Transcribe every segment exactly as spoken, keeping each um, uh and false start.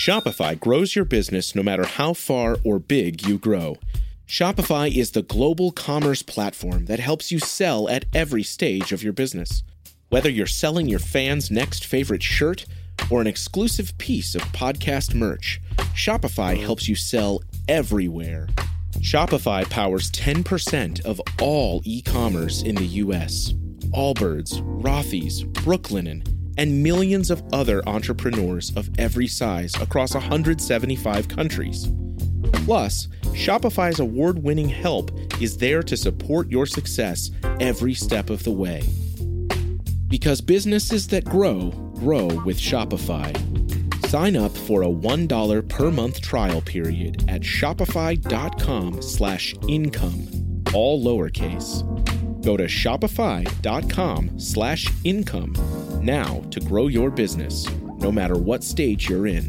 Shopify grows your business no matter how far or big you grow. Shopify is the global commerce platform that helps you sell at every stage of your business. Whether you're selling your fans' next favorite shirt or an exclusive piece of podcast merch, Shopify helps you sell everywhere. Shopify powers ten percent of all e-commerce in the U S. Allbirds, Rothy's, Brooklinen, and millions of other entrepreneurs of every size across one hundred seventy-five countries. Plus, Shopify's award-winning help is there to support your success every step of the way. Because businesses that grow, grow with Shopify. Sign up for a one dollar per month trial period at shopify.com slash income, all lowercase. Go to shopify.com slash income now to grow your business, no matter what stage you're in.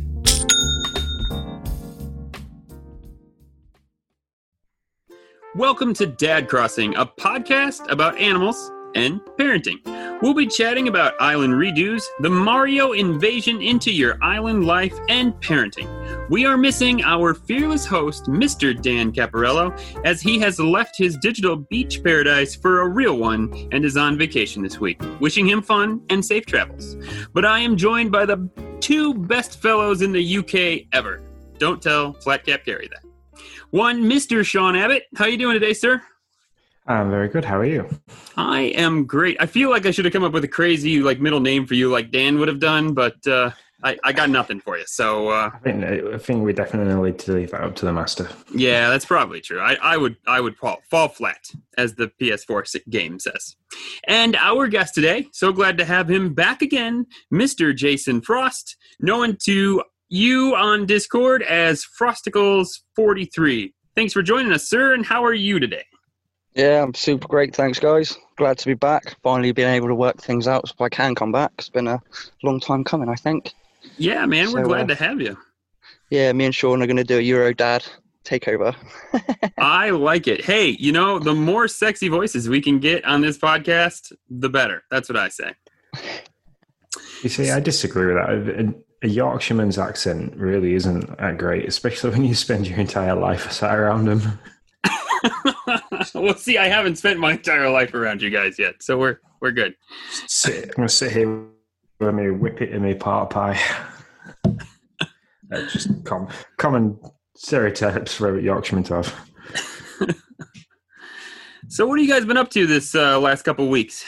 Welcome to Dad Crossing, a podcast about animals and parenting. We'll be chatting about island redos, the Mario invasion into your island life, and parenting. We are missing our fearless host, Mister Dan Caparello, as he has left his digital beach paradise for a real one and is on vacation this week. Wishing him fun and safe travels. But I am joined by the two best fellows in the U K ever. Don't tell Flat Cap Gary that. One, Mister Sean Abbott. How you doing today, sir? I'm very good. How are you? I am great. I feel like I should have come up with a crazy like middle name for you like Dan would have done, but uh, I, I got nothing for you. So uh, I think I think we definitely need to leave that up to the master. Yeah, that's probably true. I, I would I would fall, fall flat, as the P S four game says. And our guest today, so glad to have him back again, Mister Jason Frost, known to you on Discord as Frosticles forty-three. Thanks for joining us, sir, and how are you today? Yeah, I'm super great. Thanks, guys. Glad to be back. Finally being able to work things out so I can come back. It's been a long time coming, I think. Yeah, man, we're so, glad uh, to have you. Yeah, me and Sean are going to do a Euro Dad takeover. I like it. Hey, you know, the more sexy voices we can get on this podcast, the better. That's what I say. You see, I disagree with that. A, a Yorkshireman's accent really isn't that great, especially when you spend your entire life sat around them. Well, see, I haven't spent my entire life around you guys yet, so we're we're good. Sit, I'm going to sit here with me whip it in me part pie. That's just com- common stereotypes for Yorkshiremen to have. So what have you guys been up to this uh, last couple of weeks?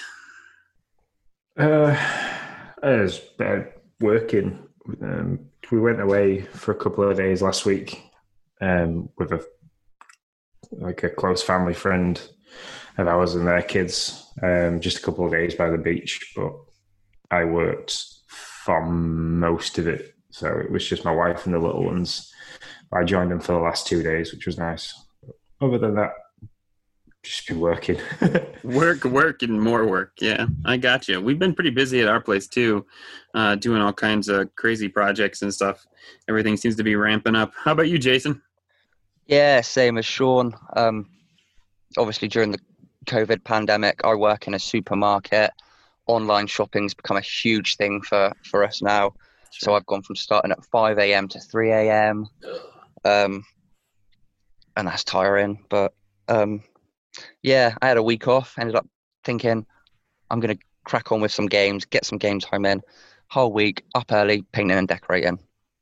Uh, I was uh, working. Um, we went away for a couple of days last week um, with a like a close family friend of ours and their kids, um, just a couple of days by the beach, but I worked for most of it. So it was just my wife and the little ones. I joined them for the last two days, which was nice. Other than that, just been working. work, work, and more work. Yeah, I got you. We've been pretty busy at our place too, uh, doing all kinds of crazy projects and stuff. Everything seems to be ramping up. How about you, Jason? Yeah, same as Sean. Um, obviously, during the COVID pandemic, I work in a supermarket. Online shopping's become a huge thing for, for us now. Sure. So I've gone from starting at five a.m. to three a.m. Um, and that's tiring. But um, yeah, I had a week off. Ended up thinking I'm going to crack on with some games, get some game time in. Whole week, up early, painting and decorating.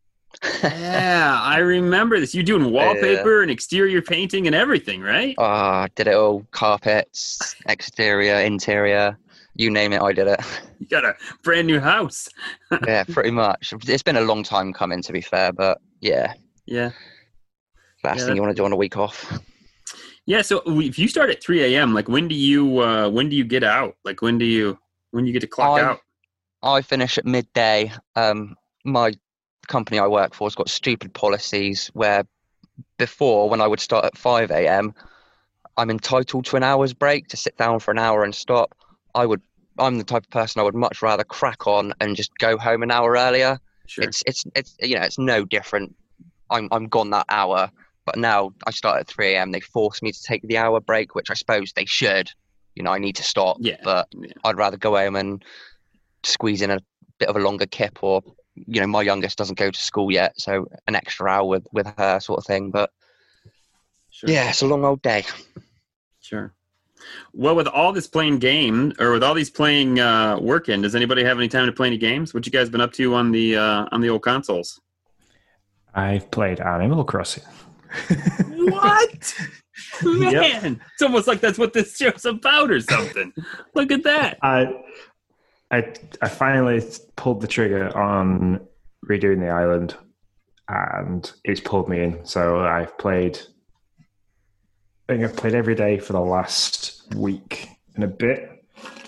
Yeah, I remember this. You're doing wallpaper yeah. and exterior painting and everything, right? Ah, uh, did it all. Carpets, exterior, interior, you name it, I did it. You got a brand new house. Yeah, pretty much. It's been a long time coming, to be fair, but yeah. Yeah. Last yeah, thing you want to do on a week off. Yeah, so if you start at three a.m., like when do you uh, when do you get out? Like when do you when do you get to clock I, out? I finish at midday. Um, my company I work for has got stupid policies where before, when I would start at five a.m., I'm entitled to an hour's break to sit down for an hour and stop. I would, I'm the type of person I would much rather crack on and just go home an hour earlier. Sure. It's, it's, it's, you know, it's no different. I'm, I'm gone that hour, but now I start at three a.m. They force me to take the hour break, which I suppose they should. You know, I need to stop, yeah. but yeah. I'd rather go home and squeeze in a bit of a longer kip or you know, my youngest doesn't go to school yet, so an extra hour with, with her sort of thing. But Sure. yeah, it's a long old day. Sure. Well, with all this playing game, or with all these playing uh, working, does anybody have any time to play any games? What you guys been up to on the uh, on the old consoles? I've played Animal Crossing. What? Man, Yep. it's almost like that's what this show's about or something. Look at that. I, I, I finally pulled the trigger on redoing the island, and it's pulled me in. So I've played. I think I've played every day for the last week and a bit.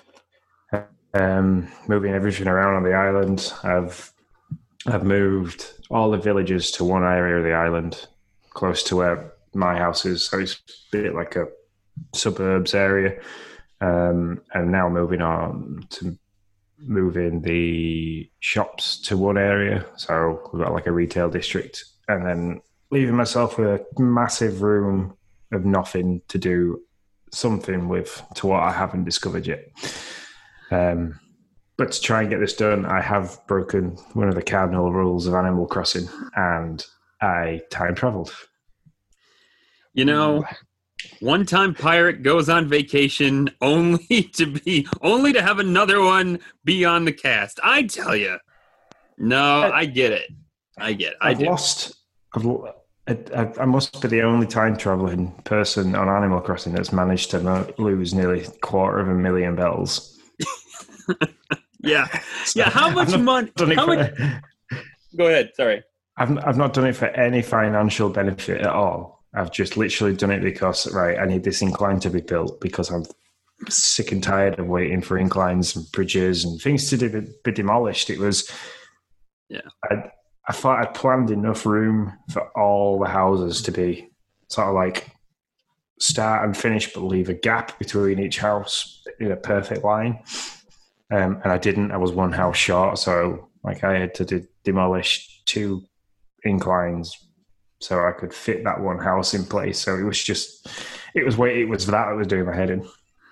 Um, moving everything around on the island. I've I've moved all the villages to one area of the island, close to where my house is. So it's a bit like a suburbs area. Um, and now moving on to moving the shops to one area. So we've got like a retail district, and then leaving myself with a massive room of nothing to do something with to what I haven't discovered yet. Um, but to try and get this done, I have broken one of the cardinal rules of Animal Crossing, and I time traveled. You know, one time pirate goes on vacation only to be only to have another one be on the cast. I tell you, no, I get it. I get it. I I've do. lost. I've, I, I must be the only time traveling person on Animal Crossing that's managed to mo- lose nearly a quarter of a million bells. Yeah, yeah. How much money? Done it How for, much? Go ahead. Sorry. I've I've not done it for any financial benefit at all. I've just literally done it because right, I need this incline to be built because I'm sick and tired of waiting for inclines and bridges and things to do, be demolished. It was, yeah. I I thought I'd planned enough room for all the houses to be sort of like start and finish, but leave a gap between each house in a perfect line. Um, and I didn't. I was one house short, so like I had to de- demolish two inclines so I could fit that one house in place. So it was just, it was wait, it was that that was doing my head in.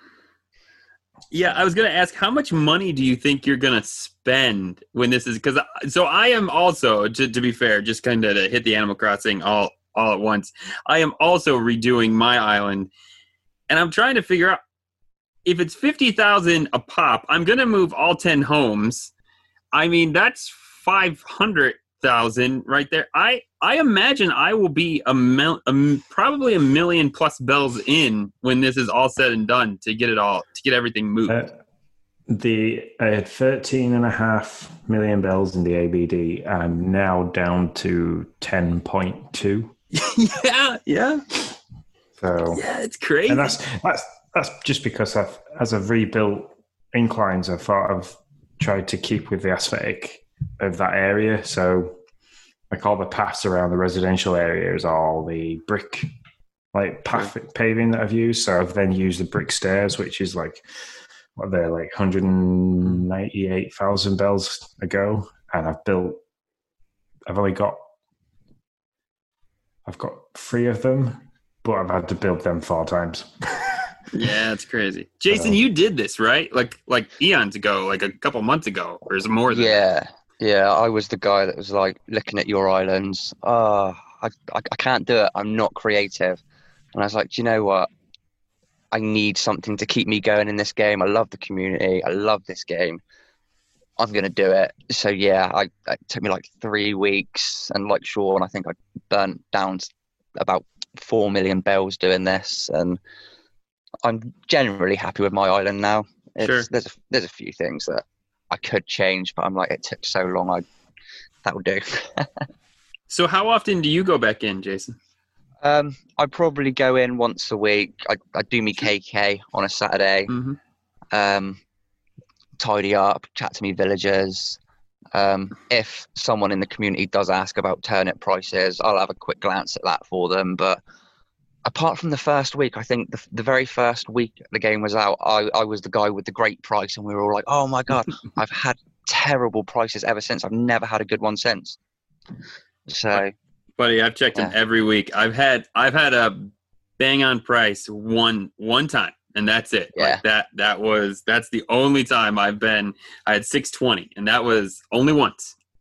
Yeah, I was going to ask, how much money do you think you're going to spend when this is? Because so I am also, to, to be fair, just kind of to hit the Animal Crossing all all at once. I am also redoing my island, and I'm trying to figure out if it's fifty thousand a pop. I'm going to move all ten homes. I mean, that's five hundred thousand right there. I I imagine I will be a, mil, a probably a million plus bells in when this is all said and done to get it all to get everything moved. Uh, the I had thirteen and a half million bells in the A B D. I'm now down to ten point two. yeah, yeah. So yeah, it's crazy. And that's that's that's just because I've as I've rebuilt inclines, I thought I've tried to keep with the aesthetic of that area. So like all the paths around the residential area is all the brick like path paving that I've used. So I've then used the brick stairs, which is like what they're like one hundred ninety-eight thousand bells ago. And I've built I've only got I've got three of them, but I've had to build them four times. Yeah, it's crazy. Jason, uh, you did this, right? Like like eons ago, like a couple months ago, or is it more than Yeah. that? Yeah, I was the guy that was like looking at your islands. Oh, I, I, I can't do it. I'm not creative. And I was like, do you know what? I need something to keep me going in this game. I love the community. I love this game. I'm going to do it. So yeah, I, it took me like three weeks. And like Sean, I think I burnt down about four million bells doing this. And I'm generally happy with my island now. It's, sure. There's a, there's a few things that I could change, but I'm like, it took so long. I that will do. So how often do you go back in, Jason? Um, I probably go in once a week. I, I do me K K on a Saturday. Mm-hmm. Um, tidy up, chat to me villagers. Um, if someone in the community does ask about turnip prices, I'll have a quick glance at that for them. But apart from the first week, I think the, the very first week the game was out, I, I was the guy with the great price, and we were all like, oh my God, I've had terrible prices ever since. I've never had a good one since. So, buddy, I've checked yeah. in every week. I've had I've had a bang on price one one time, and that's it. Yeah. Like that that was that's the only time I've been I had six twenty, and that was only once.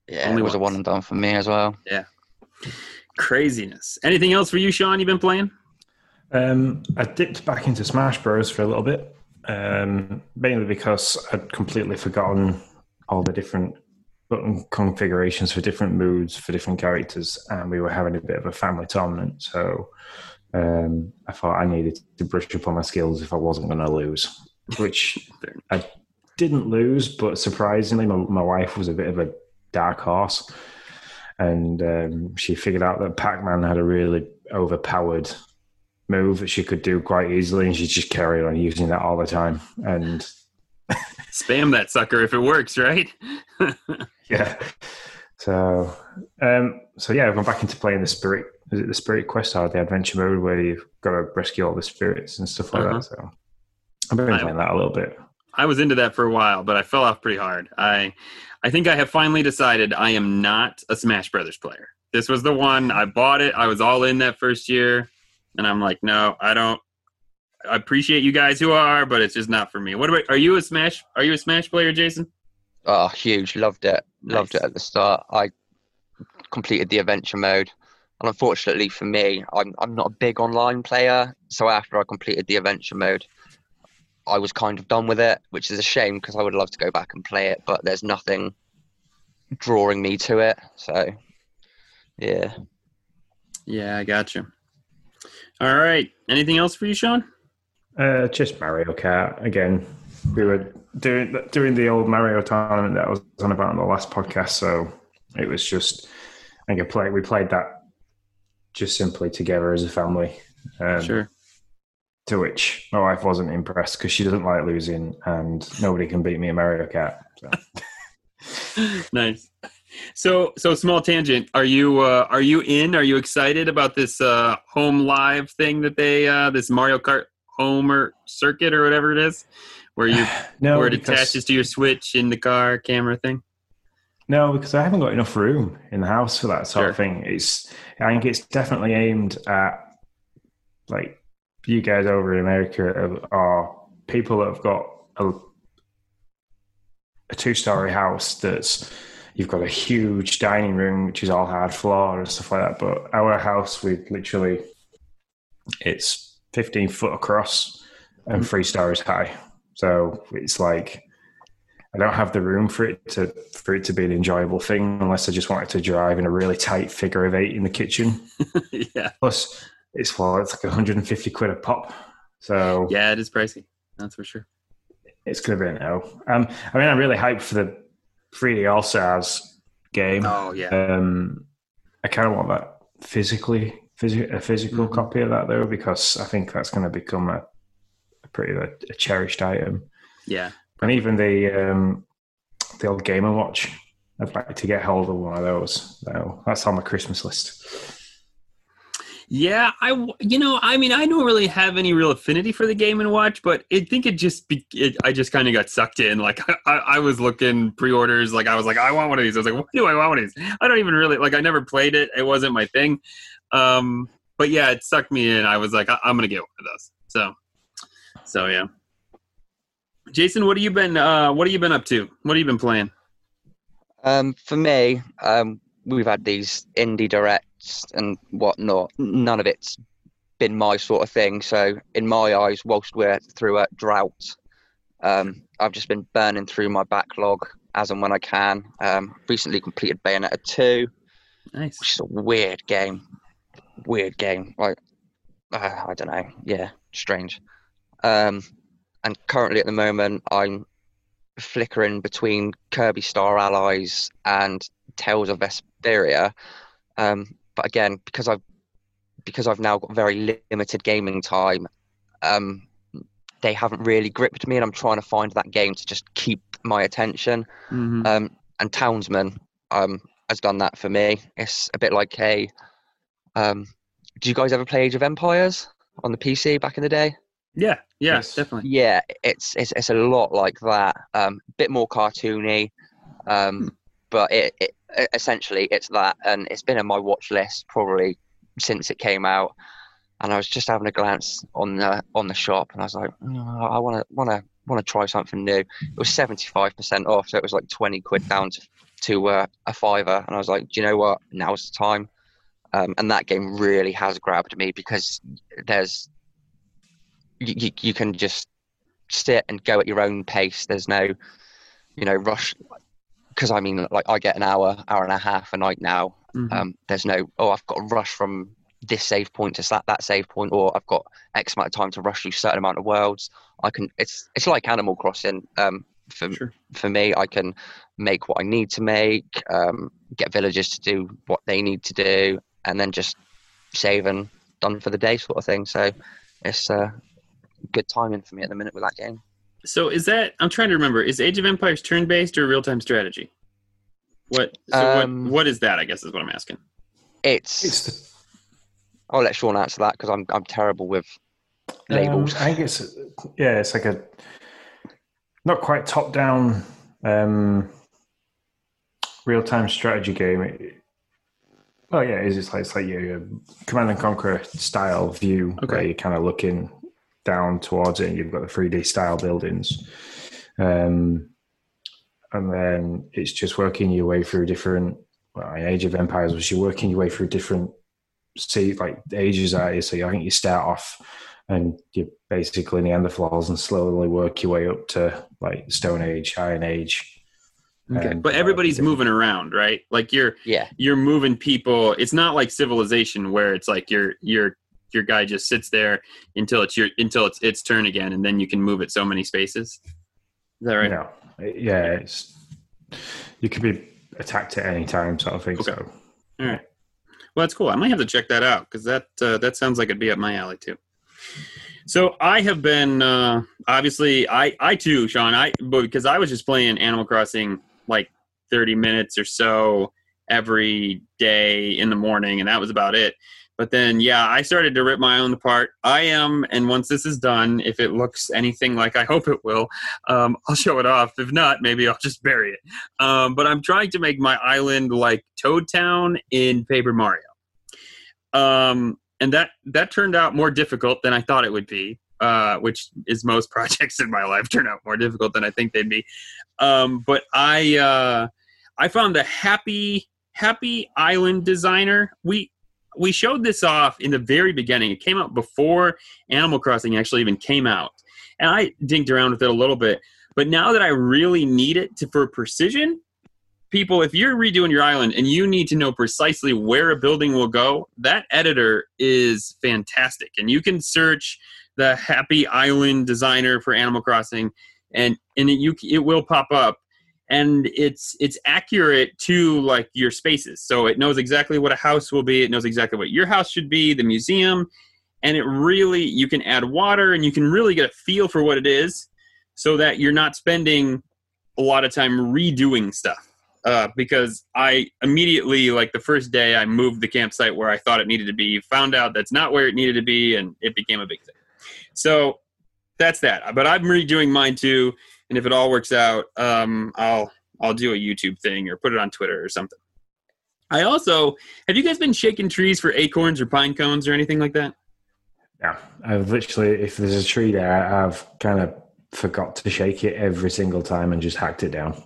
Yeah, Only it was once. a one and done for me as well. Yeah. Craziness. Anything else for you, Sean, you've been playing? Um, I dipped back into Smash Bros. For a little bit, um, mainly because I'd completely forgotten all the different button configurations for different moods for different characters, and we were having a bit of a family tournament. So um, I thought I needed to brush up on my skills if I wasn't going to lose, which I didn't lose, but surprisingly, my, my wife was a bit of a dark horse, and um, she figured out that Pac-Man had a really overpowered move that she could do quite easily, and she just carried on using that all the time. And spam that sucker if it works, right? yeah. So, um, so yeah, I've gone back into playing the Spirit. Is it the Spirit Quest or the Adventure Mode where you've got to rescue all the spirits and stuff like uh-huh. that? So I've been playing I, that a little bit. I was into that for a while, but I fell off pretty hard. I, I think I have finally decided I am not a Smash Brothers player. This was the one. I bought it. I was all in that first year. And I'm like, no, I don't. I appreciate you guys who are, but it's just not for me. What about? Are you a Smash? Are you a Smash player, Jason? Oh, huge! Loved it. Nice. Loved it at the start. I completed the adventure mode, and unfortunately for me, I'm I'm not a big online player. So after I completed the adventure mode, I was kind of done with it, which is a shame because I would love to go back and play it, but there's nothing drawing me to it. So, yeah. Yeah, I got you. All right. Anything else for you, Sean? Uh, just Mario Kart. Again, we were doing doing the old Mario tournament that I was on about on the last podcast, so it was just, I think I play, we played that just simply together as a family. Um, sure. To which my wife wasn't impressed because she doesn't like losing and nobody can beat me in Mario Kart. So. Nice. So, so small tangent. Are you uh, are you in? Are you excited about this uh, home live thing that they uh, this Mario Kart home or circuit or whatever it is, where you no, where it because, attaches to your Switch in the car camera thing? No, because I haven't got enough room in the house for that sort sure. of thing. It's I think it's definitely aimed at like you guys over in America are people that have got a, a two-story house that's. You've got a huge dining room, which is all hard floor and stuff like that. But our house, we literally, it's fifteen foot across and three stories high. So it's like, I don't have the room for it to for it to be an enjoyable thing unless I just wanted to drive in a really tight figure of eight in the kitchen. Yeah. Plus, it's well, it's like one hundred fifty quid a pop. So yeah, it is pricey. That's for sure. It's going to be a no. Um, I mean, I'm really hyped for the three D All-Stars game. Oh, yeah. Um, I kind of want that physically, phys- a physical mm-hmm. copy of that, though, because I think that's going to become a, a pretty a, a cherished item. Yeah. And even the um, the old Game and Watch, I'd like to get hold of one of those. So that's on my Christmas list. Yeah, I, you know, I mean, I don't really have any real affinity for the Game and Watch, but I think it just, be, it, I just kind of got sucked in. Like, I, I was looking pre-orders, like, I was like, I want one of these. I was like, what do I want one of these? I don't even really, like, I never played it. It wasn't my thing. Um, but yeah, it sucked me in. I was like, I, I'm going to get one of those. So, so yeah. Jason, what have you been, uh, what have you been up to? What have you been playing? Um, for me, um, we've had these indie directs and whatnot. None of it's been my sort of thing. So in my eyes, whilst we're through a drought, um, I've just been burning through my backlog as and when I can. Um, recently completed Bayonetta two, nice. Which is a weird game. Weird game. Like, uh, I don't know. Yeah, strange. Um, and currently at the moment, I'm flickering between Kirby Star Allies and Tales of Vesperia. Um, but again, because I've because I've now got very limited gaming time, um, they haven't really gripped me, and I'm trying to find that game to just keep my attention. Mm-hmm. Um, and Townsman um, has done that for me. It's a bit like a. Um, do you guys ever play Age of Empires on the P C back in the day? Yeah, yeah, yes. definitely. Yeah, it's it's it's a lot like that. Um, a bit more cartoony, um, hmm. but it, it essentially it's that, and it's been on my watch list probably since it came out. And I was just having a glance on the on the shop, and I was like, oh, I want to want to want to try something new. It was seventy-five percent off, so it was like twenty quid down to to uh, a fiver, and I was like, do you know what? Now's the time. Um, and that game really has grabbed me because there's you, you, you can just sit and go at your own pace. There's no, you know, rush. Because I mean, like I get an hour, hour and a half a night now. Mm-hmm. Um, there's no, oh, I've got to rush from this save point to that, that save point, or I've got X amount of time to rush through a certain amount of worlds. I can. It's it's like Animal Crossing. Um, for sure. for me, I can make what I need to make. Um, get villagers to do what they need to do, and then just save and done for the day, sort of thing. So it's uh, good timing for me at the minute with that game. So is that, I'm trying to remember, is Age of Empires turn-based or real-time strategy? What so um, what what is that, I guess is what I'm asking. It's, it's the, I'll let Sean answer that because I'm I'm terrible with labels. Um, I think it's, yeah, it's like a, not quite top-down um, real-time strategy game. It, well, yeah, it is. It's like, it's like your Command and Conquer style view, okay, where you're kind of looking down towards it, and you've got the three D style buildings, um, and then it's just working your way through different. Well, in Age of Empires, was you're working your way through different, see, like ages are you. So I think you start off, and you're basically Neanderthals, and slowly work your way up to like Stone Age, Iron Age. Okay, but everybody's moving around, right? Like you're, yeah, you're moving people. It's not like Civilization where it's like you're you're. your guy just sits there until it's your until it's its turn again, and then you can move it so many spaces. Is that right? No. Yeah, it's you could be attacked at any time, sort of thing. Okay. So. All right. Well, that's cool. I might have to check that out because that uh, that sounds like it'd be up my alley too. So I have been uh, obviously I I too, Sean. I because I was just playing Animal Crossing like thirty minutes or so every day in the morning, and that was about it. But then, yeah, I started to rip my own apart. I am, and once this is done, if it looks anything like I hope it will, um, I'll show it off. If not, maybe I'll just bury it. Um, but I'm trying to make my island like Toad Town in Paper Mario. Um, and that, that turned out more difficult than I thought it would be, uh, which is most projects in my life turn out more difficult than I think they'd be. Um, but I, uh, I found the Happy, Happy Island Designer. We... We showed this off in the very beginning. It came out before Animal Crossing actually even came out. And I dinked around with it a little bit. But now that I really need it to, for precision, people, if you're redoing your island and you need to know precisely where a building will go, that editor is fantastic. And you can search the Happy Island Designer for Animal Crossing, and, and it, you, it will pop up. And it's it's accurate to like your spaces. So it knows exactly what a house will be. It knows exactly what your house should be, the museum. And it really, you can add water and you can really get a feel for what it is so that you're not spending a lot of time redoing stuff. Uh, because I immediately, like the first day, I moved the campsite where I thought it needed to be, found out that's not where it needed to be, and it became a big thing. So that's that. But I'm redoing mine too. And if it all works out, um, I'll I'll do a YouTube thing or put it on Twitter or something. I also, have you guys been shaking trees for acorns or pine cones or anything like that? Yeah, I've literally, if there's a tree there, I've kind of forgot to shake it every single time and just hacked it down.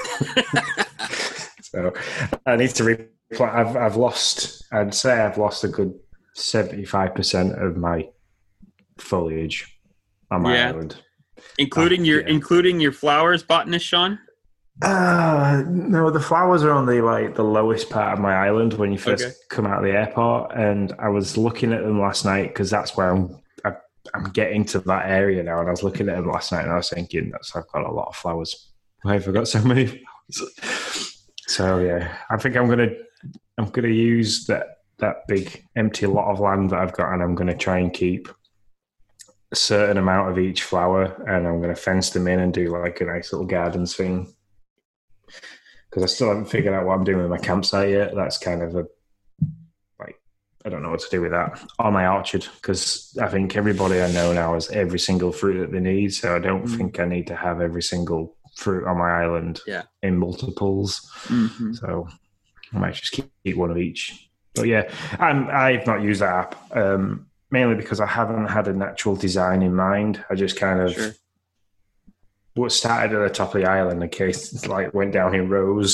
So I need to replant. I've I've lost. I'd say I've lost a good seventy-five percent of my foliage on my yeah. island. Including your yeah. including your flowers, botanist Sean? Uh no, the flowers are on the like the lowest part of my island when you first okay. come out of the airport, and I was looking at them last night because that's where I'm I, I'm getting to that area now, and I was looking at them last night and I was thinking that's I've got a lot of flowers. Why have I got so many flowers? So yeah, I think I'm gonna I'm gonna use that that big empty lot of land that I've got, and I'm gonna try and keep a certain amount of each flower, and I'm going to fence them in and do like a nice little gardens thing. Because I still haven't figured out what I'm doing with my campsite yet. That's kind of a, like, I don't know what to do with that. Or my orchard, because I think everybody I know now has every single fruit that they need, so I don't mm. think I need to have every single fruit on my island yeah. in multiples. Mm-hmm. So I might just keep, keep one of each. But yeah, I'm, I've not used that app. Um, Mainly because I haven't had a natural design in mind. I just kind of sure. what started at the top of the island, in case like went down in rows,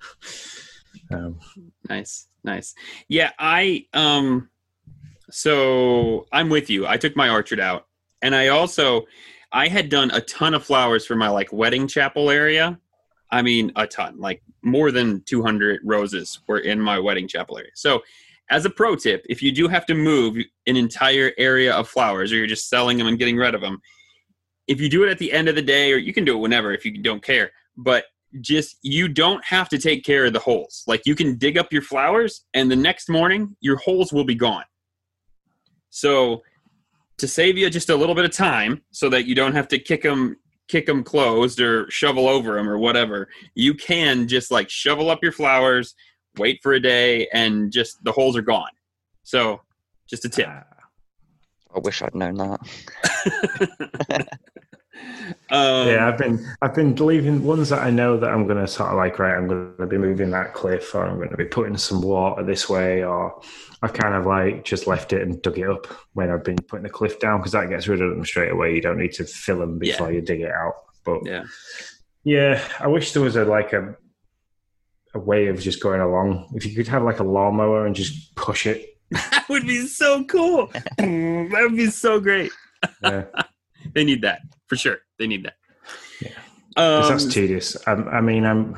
Um, Nice, nice. Yeah, I um so I'm with you. I took my orchard out. And I also I had done a ton of flowers for my like wedding chapel area. I mean, a ton, like more than two hundred roses were in my wedding chapel area. So, as a pro tip, if you do have to move an entire area of flowers or you're just selling them and getting rid of them, if you do it at the end of the day, or you can do it whenever if you don't care, but just you don't have to take care of the holes. Like you can dig up your flowers and the next morning your holes will be gone. So to save you just a little bit of time so that you don't have to kick them kick them closed or shovel over them or whatever, you can just like shovel up your flowers, wait for a day, and just the holes are gone. So just a tip. I wish I'd known that. um, yeah, I've been I've been leaving ones that I know that I'm going to sort of like, right, I'm going to be moving that cliff, or I'm going to be putting some water this way, or I've kind of like just left it and dug it up when I've been putting the cliff down, because that gets rid of them straight away. You don't need to fill them before Yeah. you dig it out. But yeah. yeah, I wish there was a like a a way of just going along. If you could have like a lawnmower and just push it. That would be so cool. That would be so great. Yeah. They need that for sure. They need that. Yeah. 'Cause Um, that's tedious. I, I mean, I'm.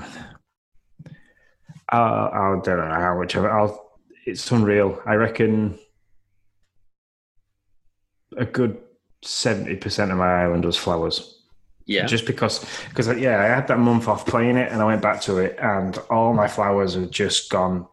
I'll, I don't know how much of it. I'll. It's unreal. I reckon a good seventy percent of my island was flowers. yeah. Just because, because yeah, I had that month off playing it, and I went back to it, and all my flowers have just gone.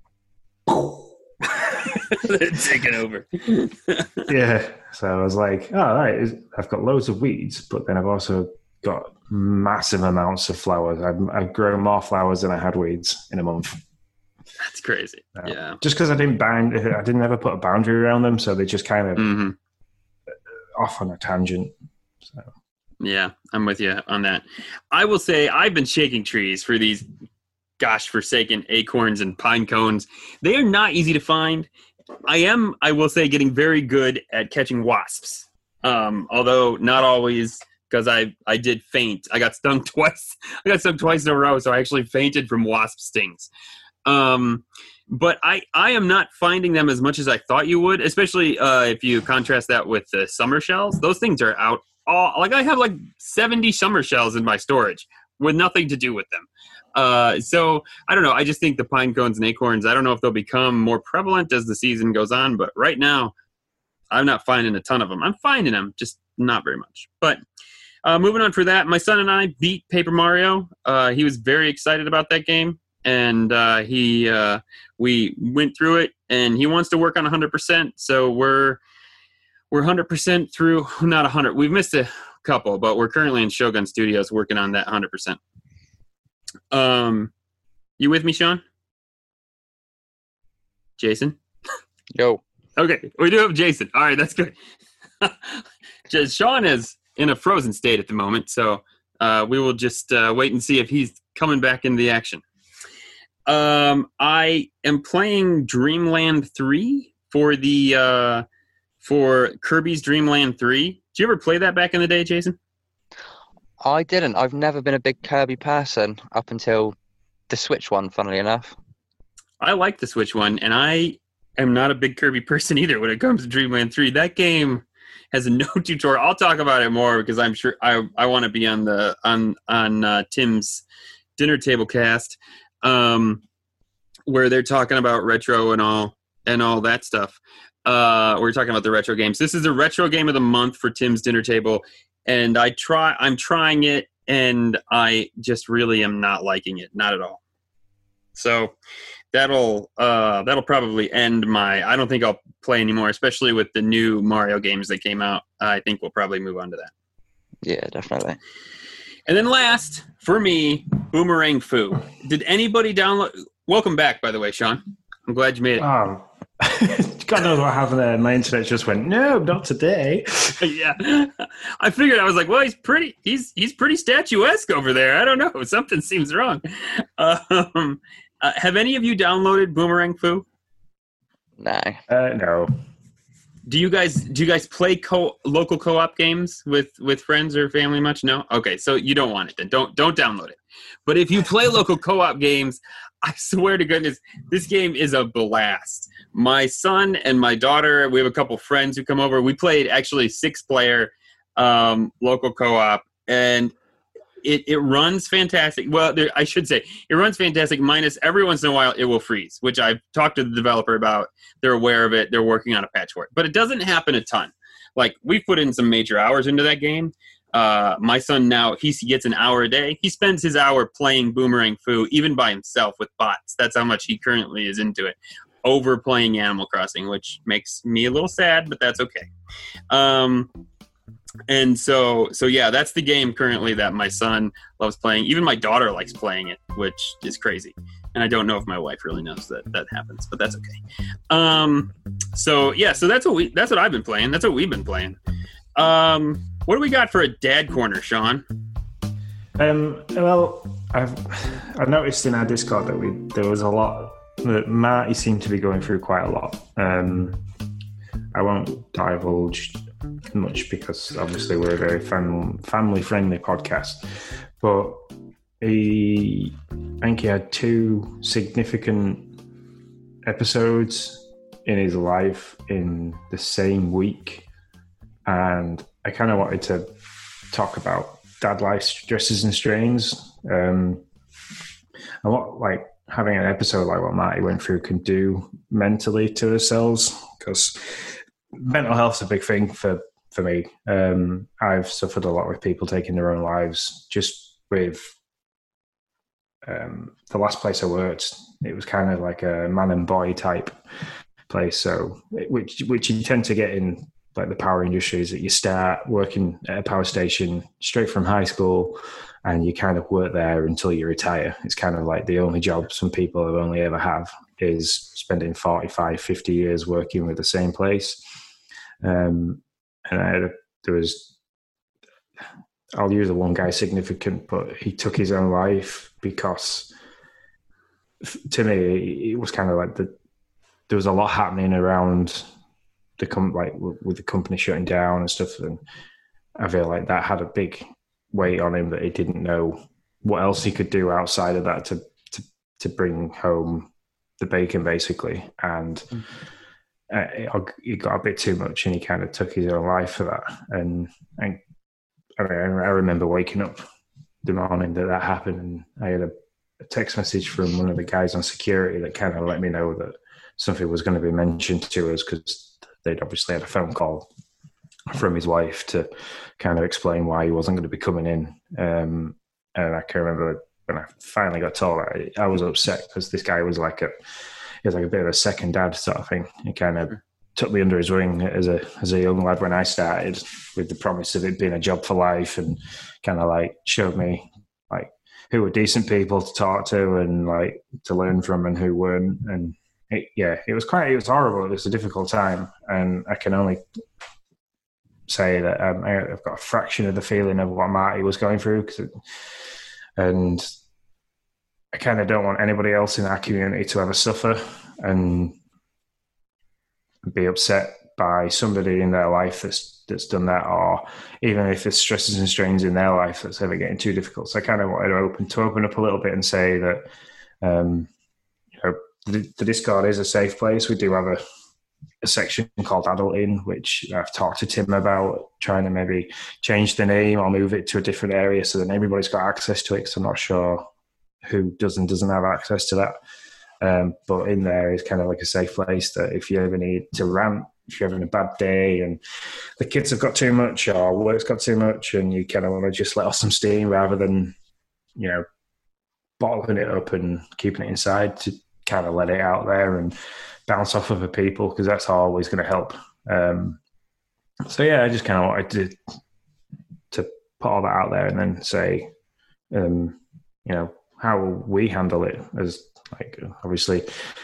They're taking over. Yeah. So I was like, oh, all right, I've got loads of weeds, but then I've also got massive amounts of flowers. I've, I've grown more flowers than I had weeds in a month. That's crazy. Uh, Yeah. Just because I didn't bind, I didn't ever put a boundary around them, so they just kind of hmm off on a tangent. So Yeah, I'm with you on that. I will say I've been shaking trees for these gosh forsaken acorns and pine cones. They are not easy to find. I am, I will say, getting very good at catching wasps. Um, although not always, because I, I did faint. I got stung twice. I got stung twice in a row, so I actually fainted from wasp stings. Um, but I, I am not finding them as much as I thought you would, especially uh, if you contrast that with the summer shells. Those things are out. All, like I have like seventy summer shells in my storage with nothing to do with them. Uh, so I don't know. I just think the pine cones and acorns, I don't know if they'll become more prevalent as the season goes on, but right now I'm not finding a ton of them. I'm finding them, just not very much. But uh, moving on for that, my son and I beat Paper Mario. Uh, he was very excited about that game, and uh, he uh, we went through it, and he wants to work on one hundred percent. So we're we're one hundred percent through. Not one hundred. We've missed a couple, but we're currently in Shogun Studios working on that one hundred percent. Um, you with me, Sean? Jason? Yo. Okay, we do have Jason. All right, that's good. Just Sean is in a frozen state at the moment, so uh, we will just uh, wait and see if he's coming back into the action. Um, I am playing Dreamland three for the uh, for Kirby's Dreamland three. Did you ever play that back in the day, Jason? I didn't. I've never been a big Kirby person up until the Switch one, funnily enough. I like the Switch one, and I am not a big Kirby person either when it comes to Dreamland three. That game has no tutorial. I'll talk about it more because I'm sure I I want to be on the on on uh, Tim's dinner table cast, um, where they're talking about retro and all and all that stuff. Uh, we're talking about the retro games. This is the retro game of the month for Tim's dinner table, and I try. I'm trying it, and I just really am not liking it, not at all. So that'll uh, that'll probably end my. I don't think I'll play anymore, especially with the new Mario games that came out. I think we'll probably move on to that. Yeah, definitely. And then last for me, Boomerang Fu. Did anybody download? Welcome back, by the way, Sean. I'm glad you made it. oh, God knows what happened there. My internet just went, no, not today. Yeah, I figured. I was like, well, he's pretty. He's he's pretty statuesque over there. I don't know. Something seems wrong. Um, uh, have any of you downloaded Boomerang Fu? No. Uh, no. Do you guys do you guys play co local co-op games with, with friends or family much? No? Okay, so you don't want it then. Don't don't download it. But if you play local co-op games, I swear to goodness, this game is a blast. My son and my daughter, we have a couple friends who come over. We played actually six-player um, local co-op, and it, it runs fantastic. Well, there, I should say, it runs fantastic, minus every once in a while it will freeze, which I've talked to the developer about. They're aware of it. They're working on a patch for it. But it doesn't happen a ton. Like, we've put in some major hours into that game. Uh, my son now, he gets an hour a day. He spends his hour playing Boomerang Fu, even by himself with bots. That's how much he currently is into it. Over playing Animal Crossing, which makes me a little sad, but that's okay. Um, and so, so yeah, that's the game currently that my son loves playing. Even my daughter likes playing it, which is crazy. And I don't know if my wife really knows that that happens, but that's okay. Um, so yeah, so that's what we, that's what I've been playing. That's what we've been playing. Um, what do we got for a dad corner, Sean? Um, well, I've I noticed in our Discord that we there was a lot that Marty seemed to be going through quite a lot. Um, I won't divulge much because obviously we're a very fam- family friendly podcast, but he I think he had two significant episodes in his life in the same week, and I kind of wanted to talk about dad life stresses and strains, um, and what like having an episode like what Marty went through can do mentally to ourselves, because mental health's a big thing for for me. Um, I've suffered a lot with people taking their own lives. Just with um, the last place I worked, it was kind of like a man and boy type place, so which which you tend to get in like the power industries, that you start working at a power station straight from high school and you kind of work there until you retire. It's kind of like the only job some people have only ever have is spending forty-five, fifty years working with the same place. Um, and I had a, there was, I'll use the one guy significant, but he took his own life because to me, it was kind of like the, there was a lot happening around the com- like with the company shutting down and stuff, and I feel like that had a big weight on him that he didn't know what else he could do outside of that to to, to bring home the bacon, basically. And mm-hmm. uh, it, it got a bit too much, and he kind of took his own life for that. And, and I, mean, I remember waking up the morning that that happened, and I had a, a text message from one of the guys on security that kind of let me know that something was going to be mentioned to us, because they'd obviously had a phone call from his wife to kind of explain why he wasn't going to be coming in. Um, and I can remember when I finally got told, I, I was upset because this guy was like a, he was like a bit of a second dad sort of thing. He kind of took me under his wing as a as a young lad when I started, with the promise of it being a job for life, and kind of like showed me like who were decent people to talk to and like to learn from and who weren't. And It, yeah, it was quite, it was horrible. It was a difficult time. And I can only say that um, I've got a fraction of the feeling of what Marty was going through. Cause it, and I kind of don't want anybody else in our community to ever suffer and be upset by somebody in their life that's, that's done that, or even if there's stresses and strains in their life that's ever getting too difficult. So I kind of wanted to open, to open up a little bit and say that, um, you know, The, the Discord is a safe place. We do have a, a section called Adulting, which I've talked to Tim about, trying to maybe change the name or move it to a different area so that everybody's got access to it, because I'm not sure who does and doesn't have access to that. Um, but in there is kind of like a safe place that if you ever need to rant, if you're having a bad day and the kids have got too much or work's got too much and you kind of want to just let off some steam rather than, you know, bottling it up and keeping it inside, to kind of let it out there and bounce off other people, because that's always going to help. Um, so yeah, I just kind of wanted to to put all that out there and then say, um, you know, how we handle it. As like, obviously,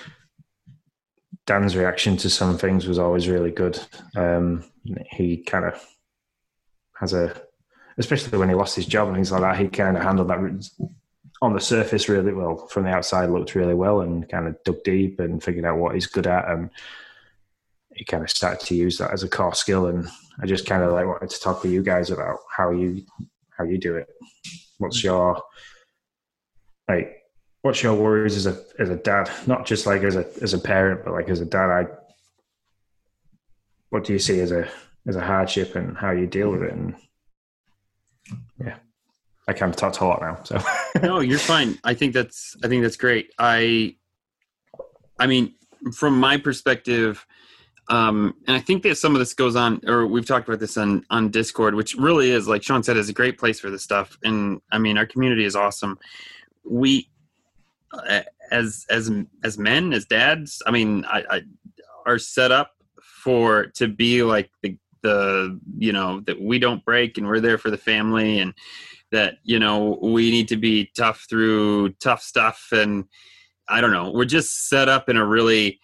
Dan's reaction to some things was always really good. Um, he kind of has a, especially when he lost his job and things like that, he kind of handled that on the surface really well. From the outside, looked really well, and kind of dug deep and figured out what he's good at, and he kind of started to use that as a core skill. And I just kind of like wanted to talk with you guys about how you how you do it. What's your like, what's your worries as a as a dad? Not just like as a as a parent, but like as a dad. I, what do you see as a as a hardship and how you deal with it? And yeah, I kind of talked a lot now. So no, you're fine. I think that's I think that's great. I, I mean, from my perspective. Um, and I think that some of this goes on, or we've talked about this on, on Discord, which really is, like Sean said, is a great place for this stuff. And I mean, our community is awesome. We, uh, as, as, as men, as dads, I mean, I, I are set up for, to be like the, the, you know, that we don't break and we're there for the family, and that, you know, we need to be tough through tough stuff. And I don't know, we're just set up in a really,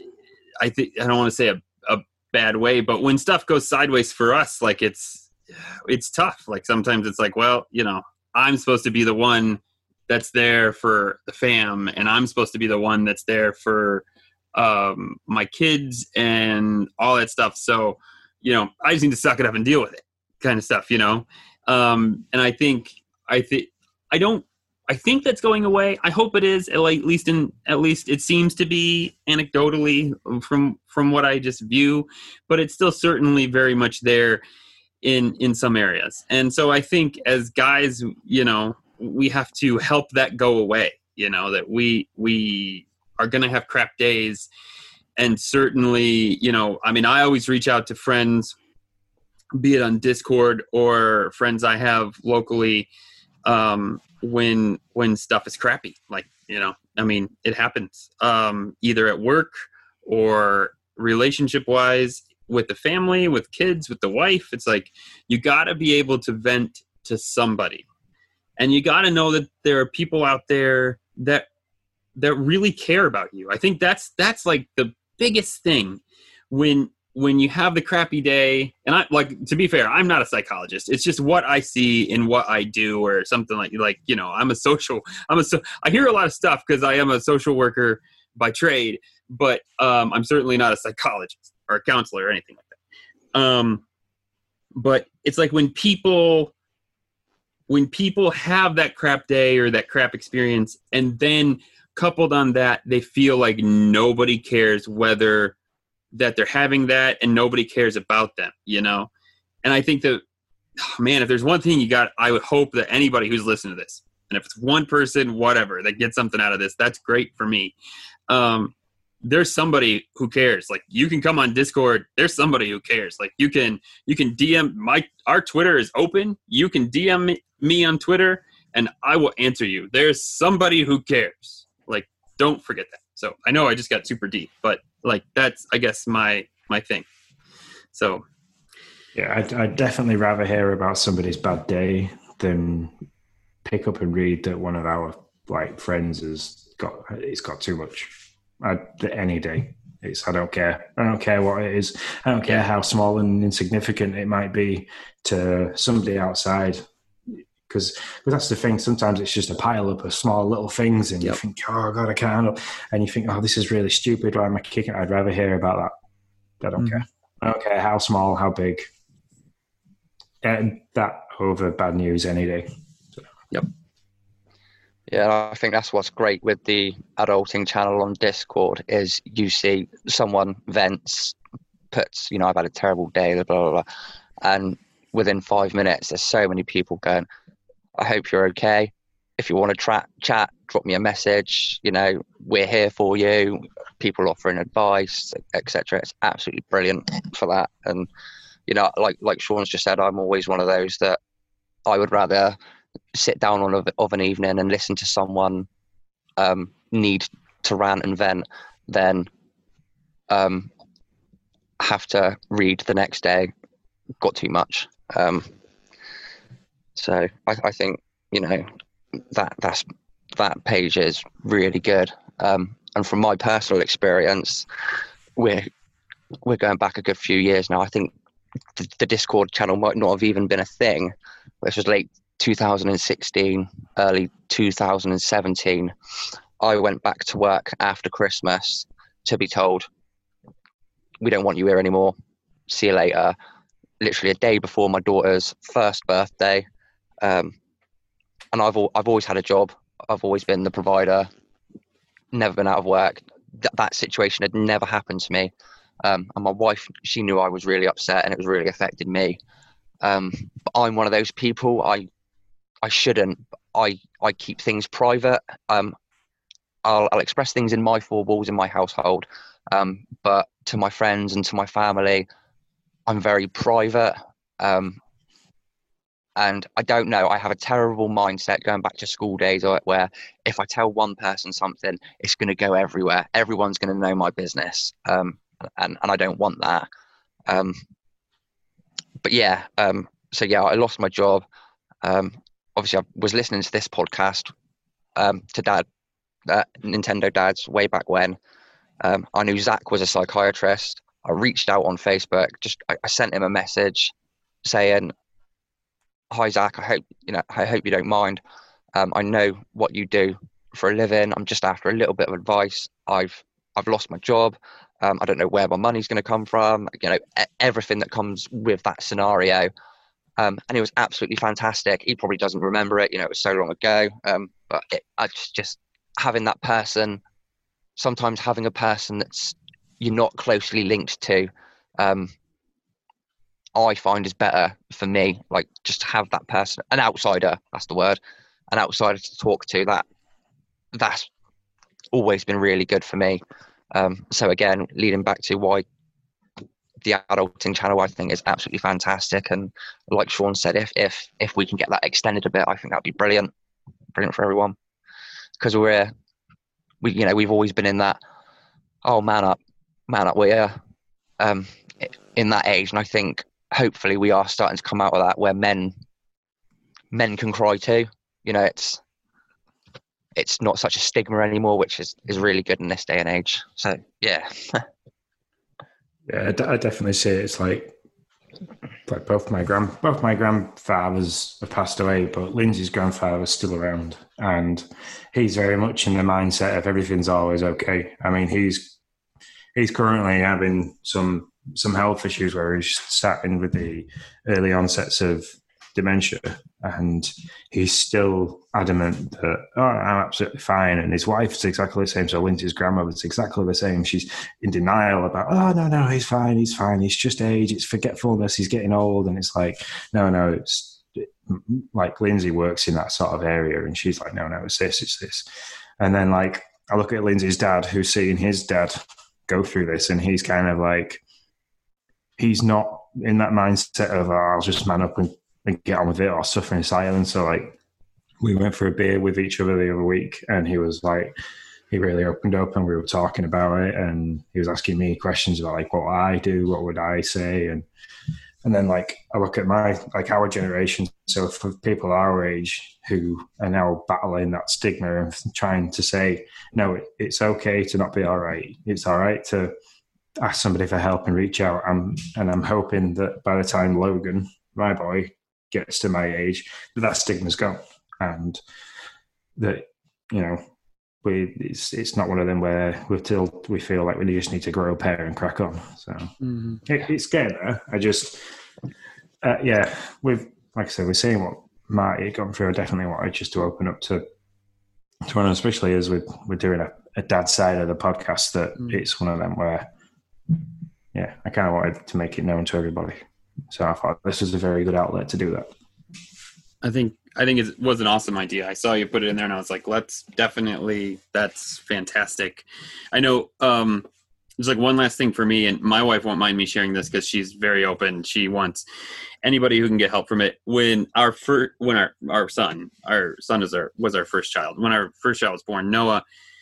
I think I don't want to say a, a bad way, but when stuff goes sideways for us, like it's, it's tough. Like sometimes it's like, well, you know, I'm supposed to be the one that's there for the fam, and I'm supposed to be the one that's there for um, my kids and all that stuff. So, you know, I just need to suck it up and deal with it, kind of stuff, you know? Um, and I think, I think, I don't, I think that's going away. I hope it is, at least in at least it seems to be anecdotally from from what I just view, but it's still certainly very much there in in some areas. And so I think as guys, you know, we have to help that go away. You know, that we we are going to have crap days, and certainly, you know, I mean, I always reach out to friends, be it on Discord or friends I have locally. Um, when when stuff is crappy, like, you know, I mean, it happens um either at work or relationship wise, with the family, with kids, with the wife. It's like you got to be able to vent to somebody, and you got to know that there are people out there that that really care about you. I think that's that's like the biggest thing when when you have the crappy day. And I, like, to be fair, I'm not a psychologist. It's just what I see in what I do, or something like, like, you know, I'm a social, I'm a, so, I hear a lot of stuff because I am a social worker by trade, but um, I'm certainly not a psychologist or a counselor or anything like that. Um, but it's like when people, when people have that crap day or that crap experience, and then coupled on that, they feel like nobody cares whether that they're having that, and nobody cares about them, you know? And I think that, oh man, if there's one thing you got, I would hope that anybody who's listening to this, and if it's one person, whatever, that gets something out of this, that's great for me. Um, there's somebody who cares. Like, you can come on Discord. There's somebody who cares. Like, you can, you can D M my, our Twitter is open. You can D M me on Twitter and I will answer you. There's somebody who cares. Like, don't forget that. So I know I just got super deep, but like, that's, I guess, my, my thing. So. Yeah, I'd, I'd definitely rather hear about somebody's bad day than pick up and read that one of our like friends has got, it's got too much. I, any day. It's, I don't care. I don't care what it is. I don't care how small and insignificant it might be to somebody outside. Because that's the thing. Sometimes it's just a pile up of small little things, and yep. you think, "Oh God, I can't handle." And you think, "Oh, this is really stupid. Why am I kicking?" I'd rather hear about that. I don't mm. care. I don't care how small, how big. And that over bad news any day. So. Yep. Yeah, I think that's what's great with the adulting channel on Discord is you see someone vents, puts, you know, I've had a terrible day, blah blah blah, and within five minutes, there's so many people going, I hope you're okay. If you want to tra- chat, drop me a message. You know, we're here for you. People offering advice, et cetera. It's absolutely brilliant for that. And, you know, like like Sean's just said, I'm always one of those that I would rather sit down on a, of an evening and listen to someone um, need to rant and vent than um, have to read the next day, got too much. Um, so I, I think, you know, that that's that page is really good. Um, and from my personal experience, we're we're going back a good few years now. I think the, the Discord channel might not have even been a thing. This was late two thousand sixteen, early two thousand seventeen. I went back to work after Christmas to be told, we don't want you here anymore. See you later. Literally a day before my daughter's first birthday. Um, and I've I've always had a job. I've always been the provider, never been out of work. Th- that situation had never happened to me. Um, and my wife, she knew I was really upset and it was really affected me. Um, but I'm one of those people, I I shouldn't. I, I keep things private. Um, I'll, I'll express things in my four walls in my household. Um, but to my friends and to my family, I'm very private. Um, and I don't know, I have a terrible mindset going back to school days where if I tell one person something, it's going to go everywhere. Everyone's going to know my business. Um, and, and I don't want that. Um, but yeah, um, so yeah, I lost my job. Um, obviously I was listening to this podcast, um, to dad, uh, Nintendo dads way back when. Um, I knew Zach was a psychiatrist. I reached out on Facebook, just, I, I sent him a message saying, hi Zach, I hope, you know, I hope you don't mind. Um, I know what you do for a living. I'm just after a little bit of advice. I've, I've lost my job. Um, I don't know where my money's going to come from, you know, everything that comes with that scenario. Um, and it was absolutely fantastic. He probably doesn't remember it, you know, it was so long ago. Um, but it, I just, just having that person, sometimes having a person that's you're not closely linked to, um, I find is better for me. Like just to have that person, an outsider, that's the word, an outsider to talk to. That that's always been really good for me. Um, so again, leading back to why the adulting channel, I think is absolutely fantastic. And like Sean said, if if if we can get that extended a bit, I think that'd be brilliant, brilliant for everyone. Because we're we you know we've always been in that, oh man up, man up, we're um, in that age, and I think hopefully we are starting to come out of that where men men can cry too. You know, it's it's not such a stigma anymore, which is, is really good in this day and age. So yeah. Yeah, I, d- I definitely see it. It's like like both my grand both my grandfathers have passed away, but Lindsay's grandfather's still around, and he's very much in the mindset of everything's always okay. I mean, he's he's currently having some some health issues where he's starting with the early onsets of dementia, and he's still adamant that, oh, I'm absolutely fine. And his wife's exactly the same. So Lindsay's grandmother's exactly the same. She's in denial about, oh, no, no, he's fine. He's fine. It's just age. It's forgetfulness. He's getting old. And it's like, no, no, it's like Lindsay works in that sort of area. And she's like, no, no, it's this, it's this. And then like, I look at Lindsay's dad, who's seeing his dad go through this. And he's kind of like, he's not in that mindset of, oh, I'll just man up and and get on with it or suffer in silence. So like we went for a beer with each other the other week, and he was like, he really opened up and we were talking about it, and he was asking me questions about like what would I do, what would I say, and and then like I look at my like our generation, so for people our age who are now battling that stigma and trying to say, no, it, it's okay to not be all right, it's all right to ask somebody for help and reach out. I'm, and I'm hoping that by the time Logan, my boy, gets to my age, that that stigma's gone, and that, you know, we it's it's not one of them where we're till we feel like we just need to grow a pair and crack on. So mm-hmm. it, it's getting there. I just uh, yeah, we've like I said, we're seeing what Marty had gone through. I definitely wanted just to open up to to one, especially as we're we're doing a, a dad side of the podcast, that mm. it's one of them where yeah, I kind of wanted to make it known to everybody. So I thought this was a very good outlet to do that. I think I think it was an awesome idea. I saw you put it in there, and I was like, "Let's definitely. That's fantastic." I know. Um, there's like one last thing for me, and my wife won't mind me sharing this because she's very open. She wants anybody who can get help from it. When our first, when our our son, our son is our was our first child. When our first child was born, Noah,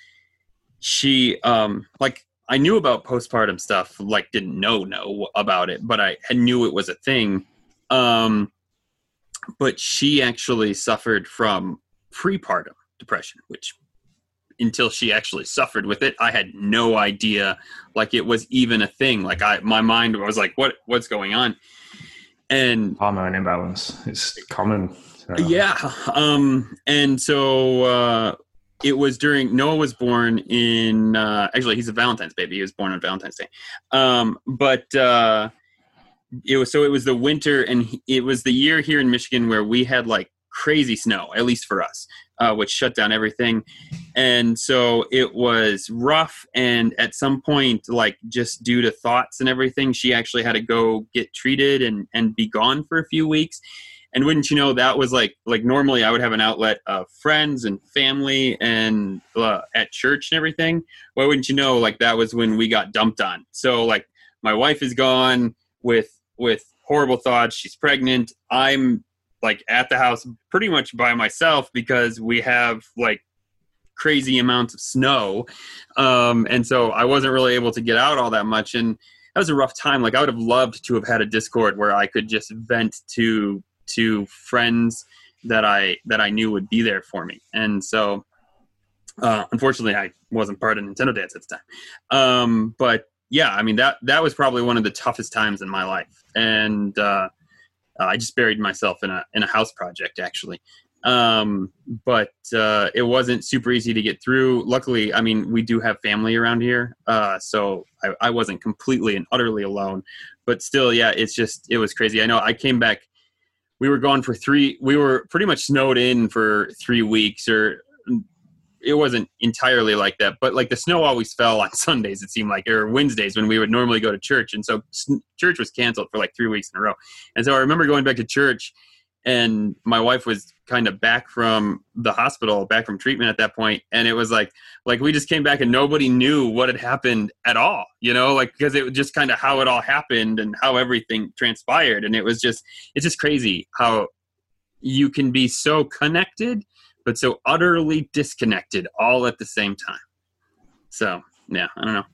she um like. I knew about postpartum stuff, like didn't know know about it, but I knew it was a thing. Um, but she actually suffered from prepartum depression, which until she actually suffered with it, I had no idea like it was even a thing. Like I, my mind was like, what, what's going on? And hormone imbalance. It's common. So. Yeah. Um, and so, uh, it was during Noah was born in uh, actually he's a Valentine's baby. He was born on Valentine's Day, um, but uh, it was so it was the winter, and it was the year here in Michigan where we had like crazy snow, at least for us, uh, which shut down everything. And so it was rough. And at some point, like just due to thoughts and everything, she actually had to go get treated and, and be gone for a few weeks. And wouldn't you know, that was like, like normally I would have an outlet of friends and family and uh, at church and everything. Why wouldn't you know, like that was when we got dumped on. So like my wife is gone with, with horrible thoughts. She's pregnant. I'm like at the house pretty much by myself because we have like crazy amounts of snow. Um, and so I wasn't really able to get out all that much. And that was a rough time. Like I would have loved to have had a Discord where I could just vent to to friends that I that I knew would be there for me. And so uh, unfortunately I wasn't part of Nintendo Dads at the time. Um, but yeah, I mean that that was probably one of the toughest times in my life. And uh, I just buried myself in a in a house project actually. Um, but uh, it wasn't super easy to get through. Luckily, I mean, we do have family around here. Uh, so I, I wasn't completely and utterly alone, but still, yeah, it's just, it was crazy. I know I came back, we were gone for three, we were pretty much snowed in for three weeks or it wasn't entirely like that, but like the snow always fell on Sundays, it seemed like, or Wednesdays when we would normally go to church. And so church was canceled for like three weeks in a row. And so I remember going back to church and my wife was kind of back from the hospital, back from treatment at that point. And it was like, like we just came back and nobody knew what had happened at all, you know, like, because it was just kind of how it all happened and how everything transpired. And it was just, it's just crazy how you can be so connected, but so utterly disconnected all at the same time. So, yeah, I don't know.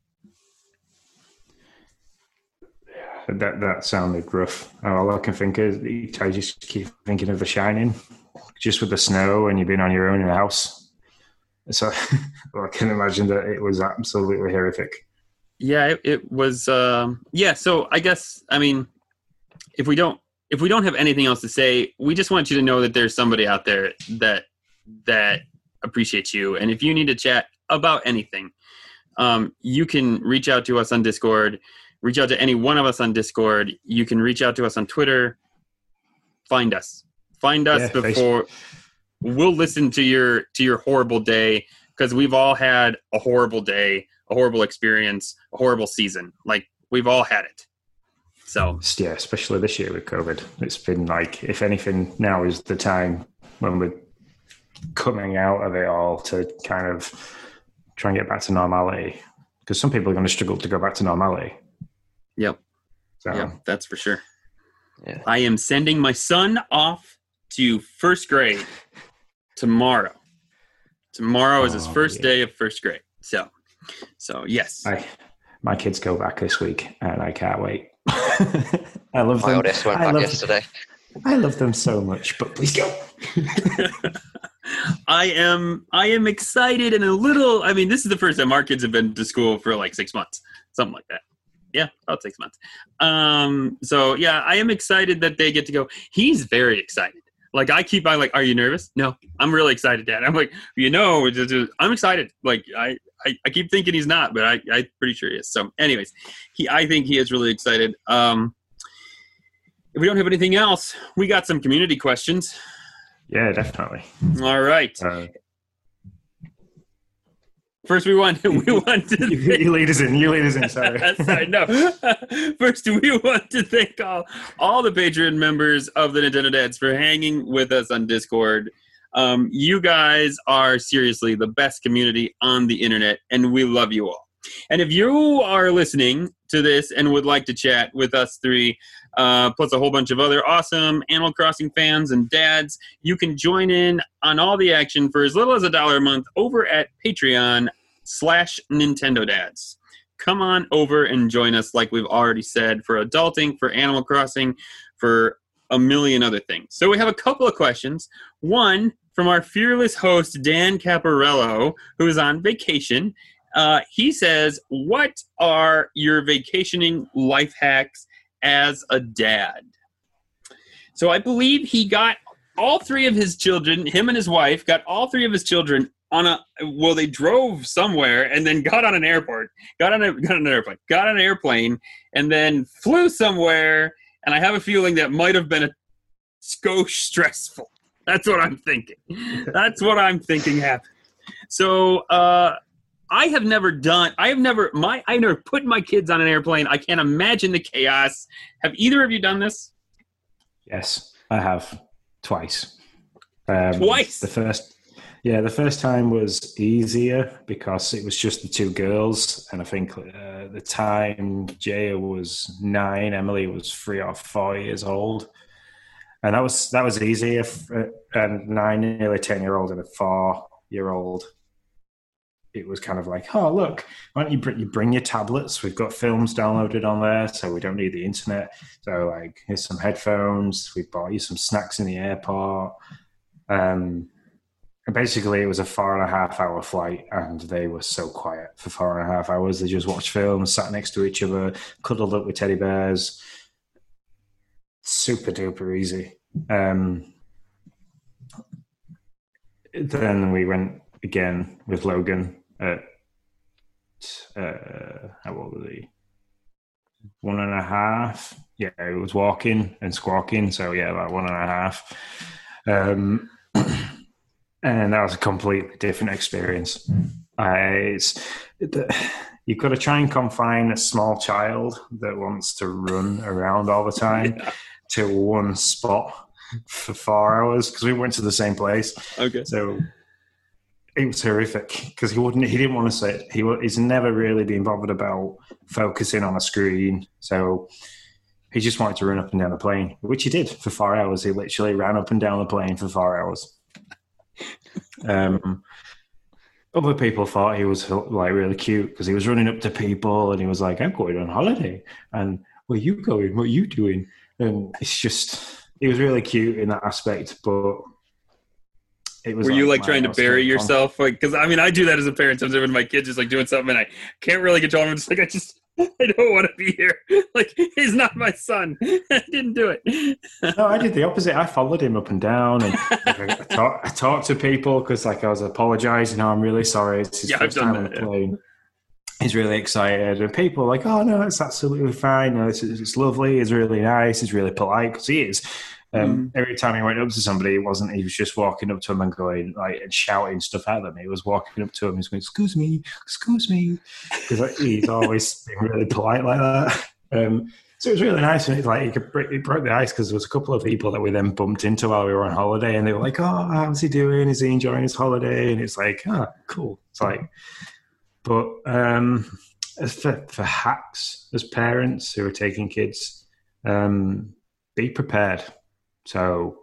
That that sounded rough. All I can think is, I just keep thinking of The Shining, just with the snow and you've been on your own in a house. So I can imagine that it was absolutely horrific. Yeah, it, it was. Um, yeah, so I guess, I mean, if we don't if we don't have anything else to say, we just want you to know that there's somebody out there that that appreciates you. And if you need to chat about anything, um, you can reach out to us on Discord. Reach out to any one of us on Discord. You can reach out to us on Twitter. Find us. Find us yeah, before Facebook. We'll listen to your to your horrible day, because we've all had a horrible day, a horrible experience, a horrible season. Like we've all had it. So yeah, especially this year with COVID, it's been like, if anything, now is the time when we're coming out of it all to kind of try and get back to normality. Because some people are going to struggle to go back to normality. Yep. So. Yeah, that's for sure. Yeah. I am sending my son off to first grade tomorrow. Tomorrow is his first yeah. day of first grade. So, so yes. I, my kids go back this week, and I can't wait. I love my them. oldest went I back love, yesterday. I love them so much, but please go. I am. I am excited and a little. I mean, this is the first time our kids have been to school for like six months, something like that. Yeah, about six months. Um, so yeah, I am excited that they get to go. He's very excited. Like I keep on like, are you nervous? No, I'm really excited, Dad. I'm like, you know, I'm excited. Like I, I, I keep thinking he's not, but I, I'm pretty sure he is. So anyways, he, I think he is really excited. Um, if we don't have anything else, we got some community questions. Yeah, definitely. All right. Uh, First, we want we want to you, you lead us in. You lead us in. Sorry. sorry, no. First, we want to thank all all the Patreon members of the Nintendo Dads for hanging with us on Discord. Um, you guys are seriously the best community on the internet, and we love you all. And if you are listening to this and would like to chat with us three, uh, plus a whole bunch of other awesome Animal Crossing fans and dads, you can join in on all the action for as little as a dollar a month over at Patreon slash Nintendo Dads. Come on over and join us, like we've already said, for adulting, for Animal Crossing, for a million other things. So we have a couple of questions. One from our fearless host, Dan Caparello, who is on vacation. Uh, he says, what are your vacationing life hacks as a dad? So I believe he got all three of his children, him and his wife, got all three of his children on a, well, they drove somewhere and then got on an airport, got on, a, got on an airplane, got on an airplane, and then flew somewhere. And I have a feeling that might have been a skosh stressful. That's what I'm thinking. That's what I'm thinking happened. So uh, I have never done. I have never. My. I never put my kids on an airplane. I can't imagine the chaos. Have either of you done this? Yes, I have twice. Um, Twice. The first. Yeah, the first time was easier because it was just the two girls, and I think uh, the time Jaya was nine, Emily was three or four years old, and that was that was easier. For, and nine, nearly ten year old, and a four year old. It was kind of like, oh look, why don't you bring, you bring your tablets? We've got films downloaded on there, so we don't need the internet. So like, here's some headphones. We bought you some snacks in the airport. Um. And basically, it was a four and a half hour flight, and they were so quiet for four and a half hours. They just watched films, sat next to each other, cuddled up with teddy bears. Super duper easy. Um, then we went again with Logan at, uh, how old was he? One and a half. Yeah, he was walking and squawking, so yeah, about one and a half. Um, And that was a completely different experience. Uh, it's, the, you've got to try and confine a small child that wants to run around all the time yeah. to one spot for four hours because we went to the same place. Okay. So it was horrific because he wouldn't. He didn't want to sit. He he's never really been bothered about focusing on a screen. So he just wanted to run up and down the plane, which he did for four hours. He literally ran up and down the plane for four hours. Um, other people thought he was like really cute because he was running up to people and he was like, "I'm going on holiday," and "Where are you going? What are you doing?" And it's just, he was really cute in that aspect. But it was. Were like, you like man, trying to bury so yourself? Like, because I mean, I do that as a parent. Sometimes when my kid's just like doing something and I can't really control him, I'm just like, I just. I don't want to be here. Like, he's not my son. I didn't do it. No, I did the opposite. I followed him up and down, and like, I, talk, I talked to people because, like, I was apologising. Oh, I'm really sorry. It's his yeah, first I've done time that, on the yeah. plane. He's really excited, and people are like, "Oh no, it's absolutely fine. No, it's, it's lovely. It's really nice. He's really polite because he is." Um, mm. Every time he went up to somebody, it wasn't. He was just walking up to him and going like and shouting stuff at them. He was walking up to him and he's going, "Excuse me, excuse me," because like, he's always been really polite like that. Um, so it was really nice, and it's like he could break, it broke the ice because there was a couple of people that we then bumped into while we were on holiday, and they were like, "Oh, how's he doing? Is he enjoying his holiday?" And it's like, "Ah, oh, cool." It's like, but um, as for, for hacks as parents who are taking kids, um, be prepared. So,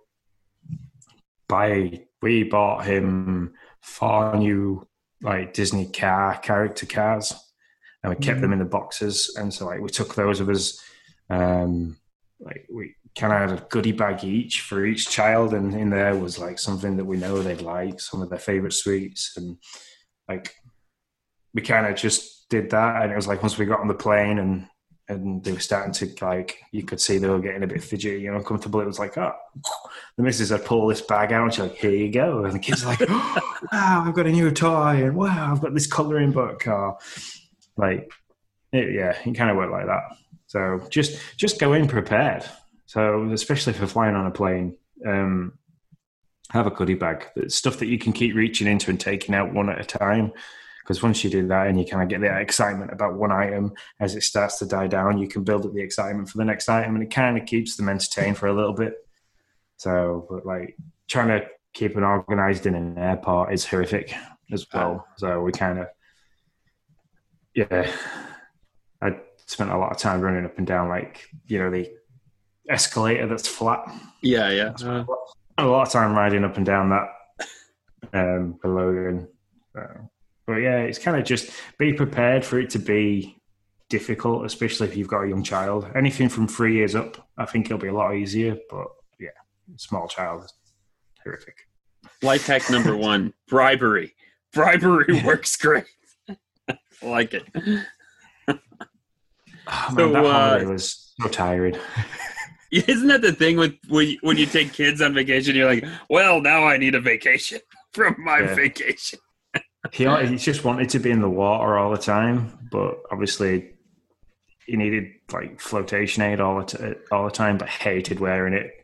by we bought him four new like Disney car character cars, and we kept mm-hmm. them in the boxes. And so, like, we took those of us. Um, like, we kind of had a goodie bag each for each child, and in there was like something that we know they'd like, some of their favorite sweets, and like we kind of just did that. And it was like once we got on the plane and. And they were starting to, like, you could see they were getting a bit fidgety and uncomfortable. It was like, oh, the missus had pulled this bag out and she's like, here you go. And the kids are like, oh, wow, I've got a new toy. And wow, I've got this colouring book. Or, like, it, yeah, it kind of worked like that. So just just go in prepared. So especially for flying on a plane, um, have a goodie bag. It's stuff that you can keep reaching into and taking out one at a time. Because once you do that and you kind of get that excitement about one item, as it starts to die down, you can build up the excitement for the next item, and it kind of keeps them entertained for a little bit. So, but like trying to keep them organized in an airport is horrific as well. So we kind of, yeah, I spent a lot of time running up and down, like, you know, the escalator that's flat. Yeah, yeah. Uh, a lot of time riding up and down that um, for Logan. So. But yeah, it's kind of just be prepared for it to be difficult, especially if you've got a young child. Anything from three years up, I think it'll be a lot easier. But yeah, small child is horrific. Life hack number one, bribery. Bribery works great. I like it. Oh, man, so, that uh, holiday was so tiring. Isn't that the thing with when you, when you take kids on vacation? You're like, well, now I need a vacation from my yeah. vacation. He, he just wanted to be in the water all the time, but obviously he needed like flotation aid all the t- all the time, but hated wearing it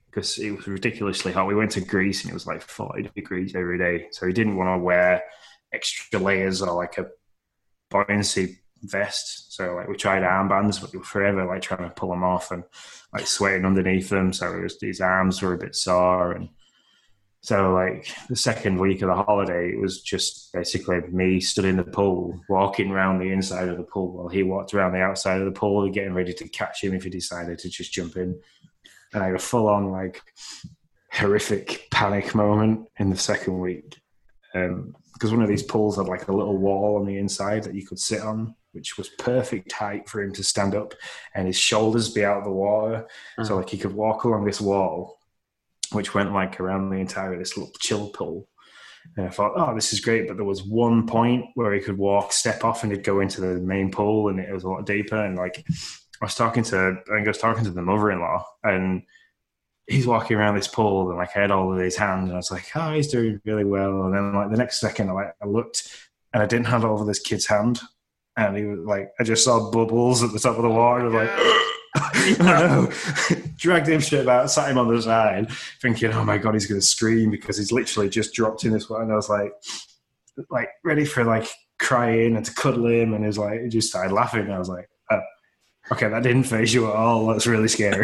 because it was ridiculously hot. We went to Greece and it was like forty degrees every day. So he didn't want to wear extra layers or like a buoyancy vest. So like we tried armbands, but we were forever like trying to pull them off and like sweating underneath them. So it was, his arms were a bit sore. And so like the second week of the holiday, it was just basically me stood in the pool, walking around the inside of the pool while he walked around the outside of the pool, getting ready to catch him if he decided to just jump in. And I had a full-on, like, horrific panic moment in the second week. Um, because one of these pools had, like, a little wall on the inside that you could sit on, which was perfect height for him to stand up and his shoulders be out of the water. Uh-huh. So, like, he could walk along this wall, which went, like, around the entire of this little chill pool. And I thought, oh, this is great. But there was one point where he could walk, step off, and he'd go into the main pool, and it was a lot deeper. And, like... I was talking to, I think I was talking to the mother-in-law, and he's walking around this pool, and like I had all of his hand, and I was like, oh, he's doing really well. And then like the next second, I like I looked, and I didn't hand over this kid's hand, and he was like, I just saw bubbles at the top of the water, and I was like, oh no, dragged him straight out, sat him on the side, thinking, oh my god, he's going to scream because he's literally just dropped in this water, and I was like, like ready for like crying and to cuddle him, and he was like, he just started laughing, and I was like, oh. Okay, that didn't faze you at all. That's really scary.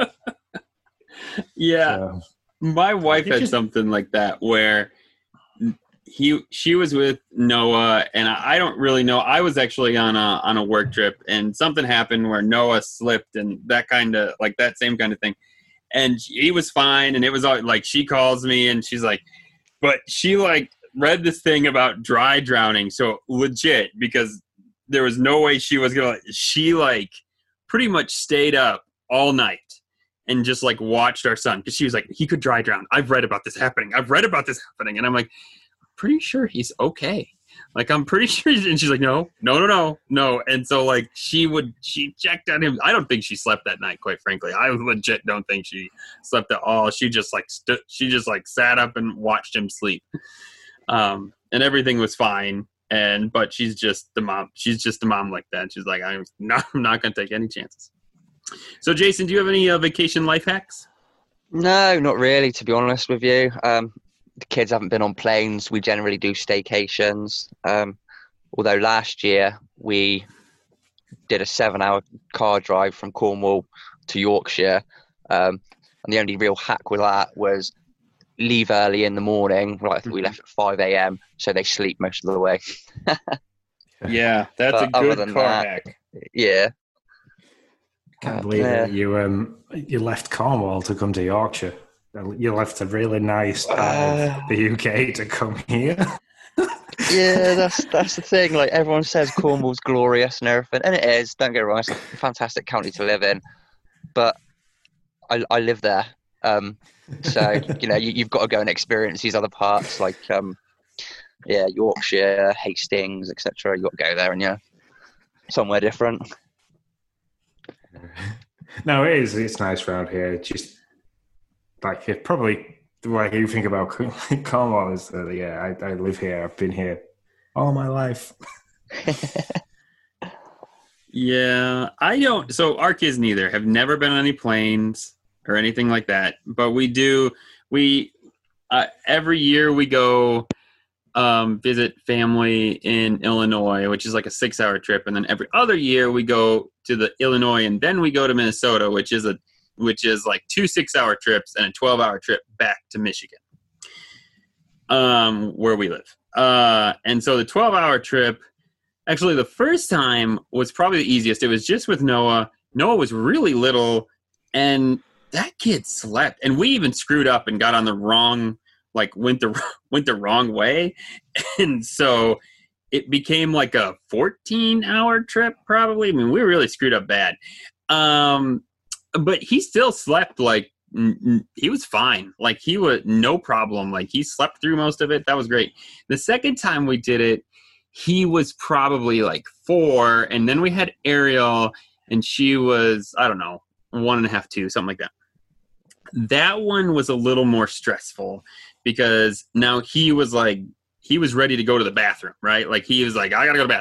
Yeah. So, my wife had just... something like that where he she was with Noah, and I, I don't really know. I was actually on a on a work trip, and something happened where Noah slipped, and that kind of like that same kind of thing. And he was fine, and it was all, like she calls me, and she's like, but she like read this thing about dry drowning, so legit, because there was no way she was gonna. She like. pretty much stayed up all night and just like watched our son because she was like, he could dry drown. I've read about this happening. I've read about this happening. And I'm like, I'm pretty sure he's okay. Like, I'm pretty sure. And she's like, no, no, no, no, no. And so like she would, she checked on him. I don't think she slept that night, quite frankly. I legit don't think she slept at all. She just like, st- she just like sat up and watched him sleep. Um, and everything was fine. And but she's just the mom. She's just the mom like that. She's like, I'm not. I'm not going to take any chances. So, Jason, do you have any uh, vacation life hacks? No, not really. To be honest with you, um, the kids haven't been on planes. We generally do staycations. Um, although last year we did a seven-hour car drive from Cornwall to Yorkshire, um, and the only real hack with that was leave early in the morning. Right, I think we left at five a.m. so they sleep most of the way. Yeah, that's but a good car that, hack. Yeah. Can't believe yeah. it. You um you left Cornwall to come to Yorkshire. You left a really nice part uh, of the U K to come here. Yeah, that's that's the thing. Like everyone says Cornwall's glorious and everything, and it is, don't get me wrong, it's a fantastic county to live in. But I I live there. Um So, you know, you, you've got to go and experience these other parts, like, um, yeah, Yorkshire, Hastings, et cetera. You've got to go there and, yeah, somewhere different. No, it is. It's nice around here. It's just, like, it probably, the way you think about Cornwall is, uh, yeah, I, I live here. I've been here all my life. Yeah, I don't. So our kids neither have never been on any planes or anything like that. But we do, we, uh, every year we go um, visit family in Illinois, which is like a six hour trip. And then every other year we go to the Illinois and then we go to Minnesota, which is a, which is like two six hour trips and a twelve hour trip back to Michigan, um, where we live. Uh, and so the twelve hour trip, actually the first time was probably the easiest. It was just with Noah. Noah was really little and that kid slept, and we even screwed up and got on the wrong, like went the went the wrong way, and so it became like a fourteen hour trip probably. I mean, we really screwed up bad, um, but he still slept like n- n- he was fine. Like he was no problem. Like he slept through most of it. That was great. The second time we did it, he was probably like four, and then we had Ariel, and she was I don't know one and a half, two, something like that. That one was a little more stressful because now he was like, he was ready to go to the bathroom, right? Like he was like, I gotta go to the bathroom.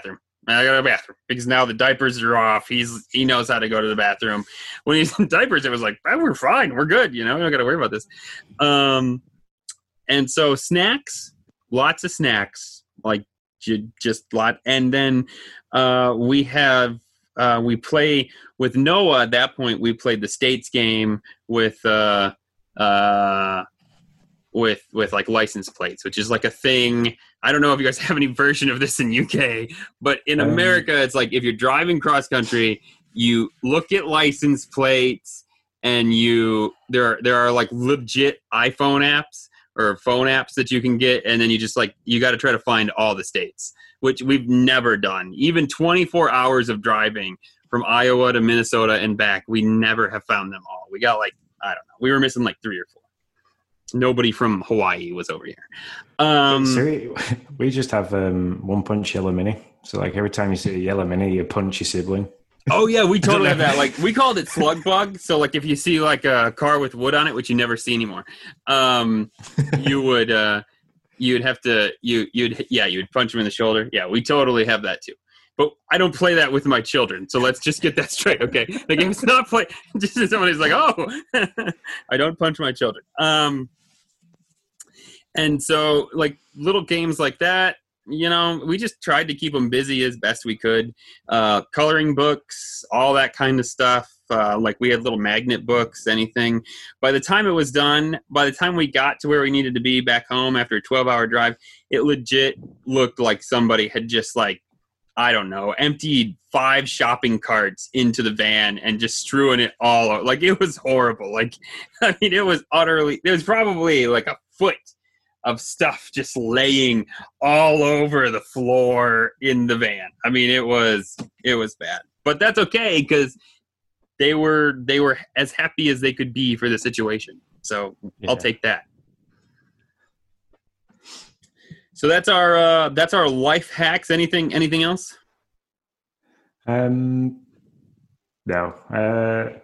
I got to the bathroom because now the diapers are off. He's he knows how to go to the bathroom. When he's in diapers, it was like, oh, we're fine, we're good. You know, we don't got to worry about this. Um, and so snacks, lots of snacks, like j- just lot. And then uh, we have uh, we play with Noah. At that point, we played the States game with uh, uh, with with like license plates, which is like a thing. I don't know if you guys have any version of this in U K, but in um, America, it's like if you're driving cross country, you look at license plates, and you there are, there are like legit iPhone apps or phone apps that you can get, and then you just like you got to try to find all the states, which we've never done. Even twenty-four hours of driving from Iowa to Minnesota and back, we never have found them all. We got like I don't know, we were missing like three or four. Nobody from Hawaii was over here. Um, so we, we just have um, one punch yellow mini. So like every time you see a yellow mini, you punch your sibling. Oh yeah, we totally have that. Like we called it slug bug. So like if you see like a car with wood on it, which you never see anymore, um, you would uh, you'd have to you you'd yeah you'd punch them in the shoulder. Yeah, we totally have that too. But I don't play that with my children. So let's just get that straight, okay? The game's not play. Just somebody's like, oh, I don't punch my children. Um, and so, like, little games like that, you know, we just tried to keep them busy as best we could. Uh, coloring books, all that kind of stuff. Uh, like, we had little magnet books, anything. By the time it was done, by the time we got to where we needed to be back home after a twelve-hour drive, it legit looked like somebody had just, like, I don't know, emptied five shopping carts into the van and just strewing it all over. Like, it was horrible. Like, I mean, it was utterly, there was probably like a foot of stuff just laying all over the floor in the van. I mean, it was, it was bad, but that's okay because they were, they were as happy as they could be for the situation. So yeah. I'll take that. So that's our uh, that's our life hacks. Anything anything else? Um, no. Uh,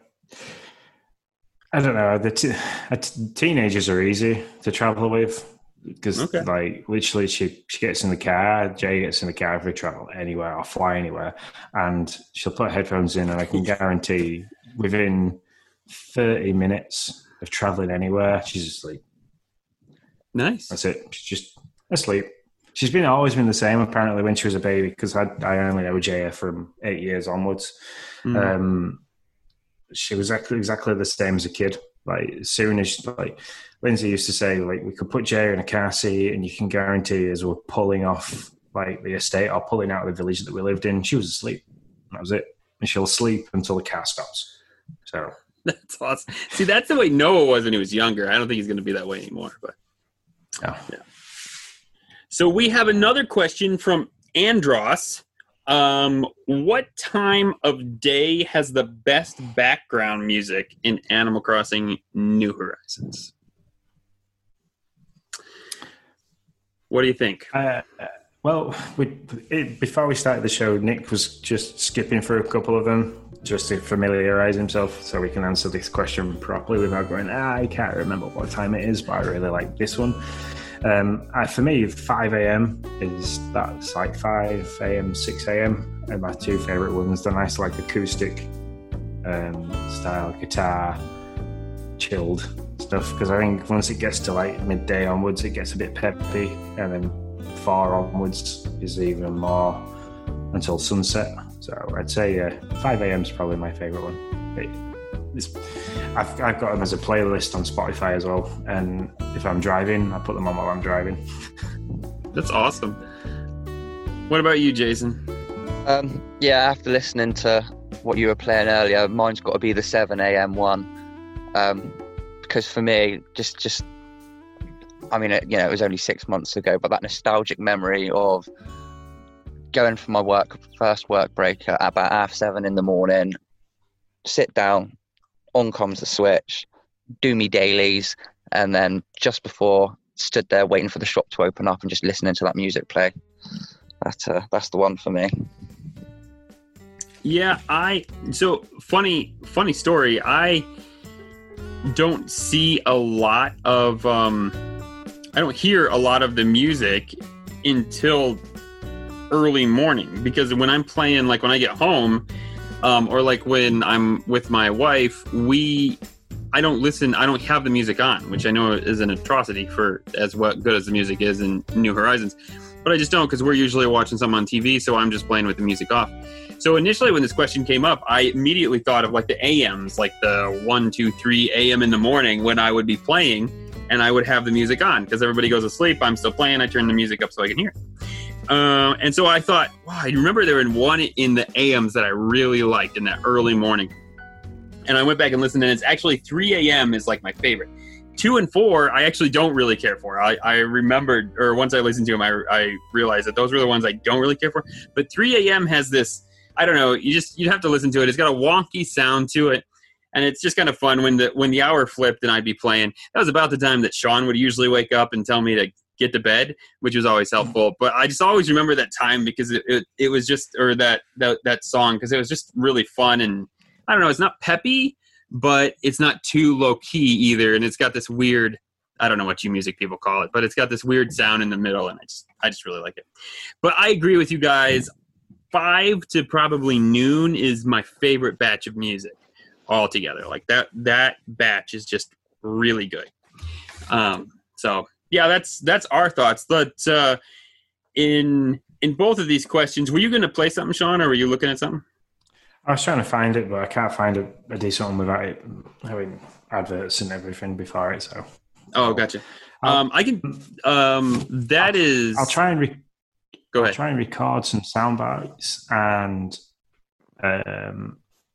I don't know. The t- t- teenagers are easy to travel with because, okay. like, literally, she she gets in the car. Jay gets in the car if we travel anywhere or fly anywhere, and she'll put headphones in, and I can guarantee within thirty minutes of traveling anywhere, she's asleep. Nice. That's it. She's just asleep. She's been always been the same apparently when she was a baby because I, I only know Jaya from eight years onwards. Mm. Um, she was exactly, exactly the same as a kid. Like as soon as like Lindsay used to say, like we could put Jaya in a car seat and you can guarantee as we're pulling off like the estate or pulling out of the village that we lived in, she was asleep. That was it. And she'll sleep until the car stops. So that's awesome. See, that's the way Noah was when he was younger. I don't think he's going to be that way anymore. But oh. yeah. So we have another question from Andros. Um, what time of day has the best background music in Animal Crossing New Horizons? What do you think? Uh, well, we, it, before we started the show, Nick was just skipping through a couple of them just to familiarise himself so we can answer this question properly without going, ah, I can't remember what time it is, but I really like this one. Um, uh, for me, five a.m. is that's like five a.m., six a.m. are my two favourite ones. The nice like acoustic um, style guitar, chilled stuff. Because I think once it gets to like midday onwards, it gets a bit peppy, and then four onwards is even more until sunset. So I'd say yeah, five a.m. is probably my favourite one. It, It's, I've, I've got them as a playlist on Spotify as well, and if I'm driving, I put them on while I'm driving. That's awesome. What about you, Jason? Um, yeah, after listening to what you were playing earlier, mine's got to be the seven a.m. one, um, because for me, just just, I mean, it, you know, it was only six months ago, but that nostalgic memory of going for my work first work break at about half seven in the morning, sit down. On comes the Switch, do me dailies, and then just before, stood there waiting for the shop to open up and just listening to that music play. That's uh, that's the one for me. Yeah, I so funny funny story. I don't see a lot of um, I don't hear a lot of the music until early morning, because when I'm playing, like when I get home, um, or like when I'm with my wife, we, I don't listen, I don't have the music on, which I know is an atrocity for as what good as the music is in New Horizons, but I just don't, because we're usually watching something on T V, so I'm just playing with the music off. So initially when this question came up, I immediately thought of like the A Ms, like the one, two, three A M in the morning when I would be playing, and I would have the music on, because everybody goes to sleep, I'm still playing, I turn the music up so I can hear it. Uh, and so I thought, wow, I remember there was one in the A Ms that I really liked in that early morning. And I went back and listened, and it's actually three A M is like my favorite. Two and four, I actually don't really care for. I, I remembered, or once I listened to them, I, I realized that those were the ones I don't really care for. But three A M has this, I don't know, you just, you'd have to listen to it. It's got a wonky sound to it. And it's just kind of fun when the when the hour flipped and I'd be playing. That was about the time that Sean would usually wake up and tell me to get to bed, which was always helpful. But I just always remember that time because it, it, it was just, or that, that, that song, because it was just really fun. And I don't know, it's not peppy, but it's not too low key either. And it's got this weird, I don't know what you music people call it, but it's got this weird sound in the middle. And I just, I just really like it. But I agree with you guys. Five to probably noon is my favorite batch of music altogether. Like that, that batch is just really good. Um, so yeah, that's that's our thoughts. But uh, in in both of these questions, were you going to play something, Sean, or were you looking at something? I was trying to find it, but I can't find a, a decent one without it having adverts and everything before it. So, oh, gotcha. Um, I can. Um, that I'll, is. I'll try and re- go ahead. I'll try and record some sound bites, and um,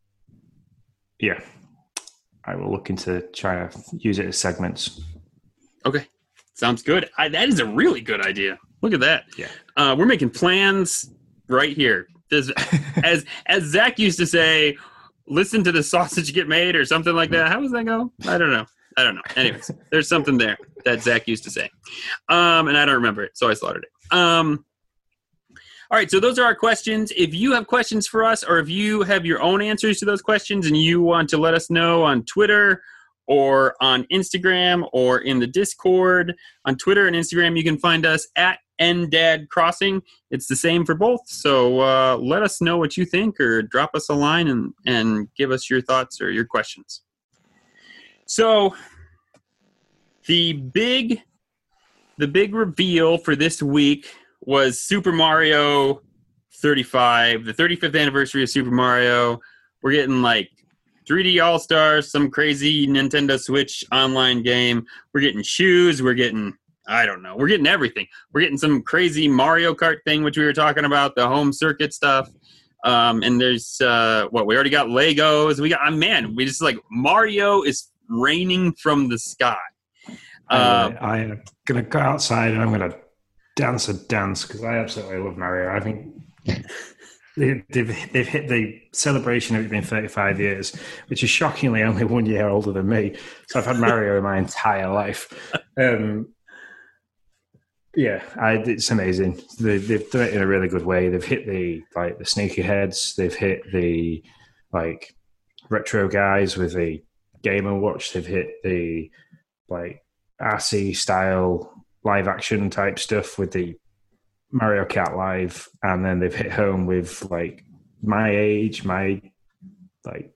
yeah, I will look into try to use it as segments. Okay. Sounds good. I, that is a really good idea. Look at that. Yeah. Uh, we're making plans right here. There's, as as Zach used to say, listen to the sausage get made or something like that. How does that go? I don't know. I don't know. Anyways, there's something there that Zach used to say. Um, and I don't remember it, so I slaughtered it. Um, all right, so those are our questions. If you have questions for us, or if you have your own answers to those questions and you want to let us know on Twitter or on Instagram or in the Discord. On Twitter and Instagram, you can find us at N Dad Crossing. It's the same for both. So uh, let us know what you think, or drop us a line and, and give us your thoughts or your questions. So the big the big reveal for this week was Super Mario thirty-five, the thirty-fifth anniversary of Super Mario. We're getting like three D All-Stars, some crazy Nintendo Switch online game. We're getting shoes. We're getting, I don't know. We're getting everything. We're getting some crazy Mario Kart thing, which we were talking about, the home circuit stuff. Um, and there's, uh, what, we already got Legos. We got, uh, man, we just like, Mario is raining from the sky. Uh, I am going to go outside and I'm going to dance a dance because I absolutely love Mario. I think... They've, they've hit the celebration of it being thirty-five years, which is shockingly only one year older than me. So I've had Mario in my entire life. Um, yeah, I, it's amazing. They, they've done it in a really good way. They've hit the like the sneaky heads. They've hit the like retro guys with the Game and Watch. They've hit the like R C style live action type stuff with the Mario Kart Live, and then they've hit home with like my age, my like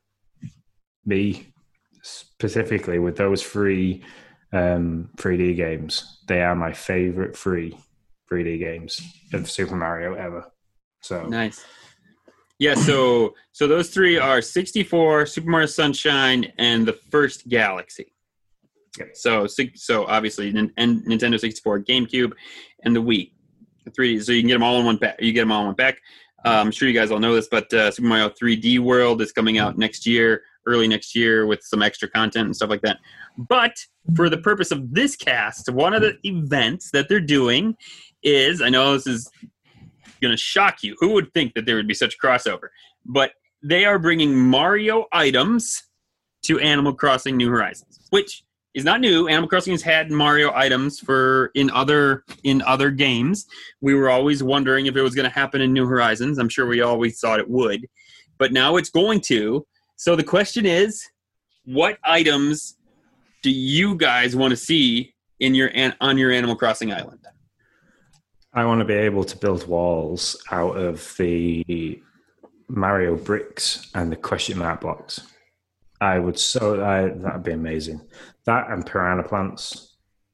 me specifically with those three um, three D games. They are my favorite three three D games of Super Mario ever. So nice. Yeah, so so those three are sixty-four, Super Mario Sunshine, and the first Galaxy. Yep. So so obviously, and Nintendo sixty-four, GameCube, and the Wii. three D, so you can get them all in one pack. You get them all in one pack. Uh, I'm sure you guys all know this, but uh, Super Mario three D World is coming out next year, early next year, with some extra content and stuff like that. But for the purpose of this cast, one of the events that they're doing is, I know this is going to shock you. Who would think that there would be such a crossover? But they are bringing Mario items to Animal Crossing New Horizons, which is not new. Animal Crossing has had Mario items for in other in other games. We were always wondering if it was going to happen in New Horizons. I'm sure we always thought it would, but now it's going to. So the question is, what items do you guys want to see in your on your Animal Crossing island? I want to be able to build walls out of the Mario bricks and the question mark blocks. I would so I, that'd be amazing. That and piranha plants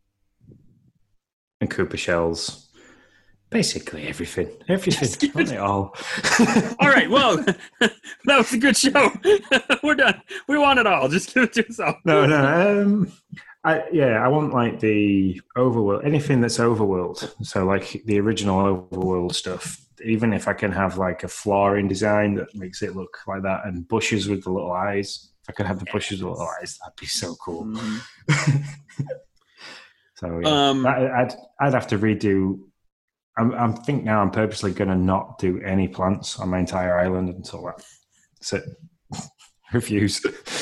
and Koopa shells. Basically everything. Everything. Want it all. All right. Well, that was a good show. We're done. We want it all. Just give it to us all. No, no. Um, I, yeah, I want like the overworld, anything that's overworld. So like the original overworld stuff. Even if I can have like a flooring design that makes it look like that, and bushes with the little eyes. If I could have the bushes with the little eyes, that'd be so cool. Mm-hmm. So yeah, um, that, I'd I'd have to redo. I'm I'm think now I'm purposely going to not do any plants on my entire island until that. That's it. Refuse.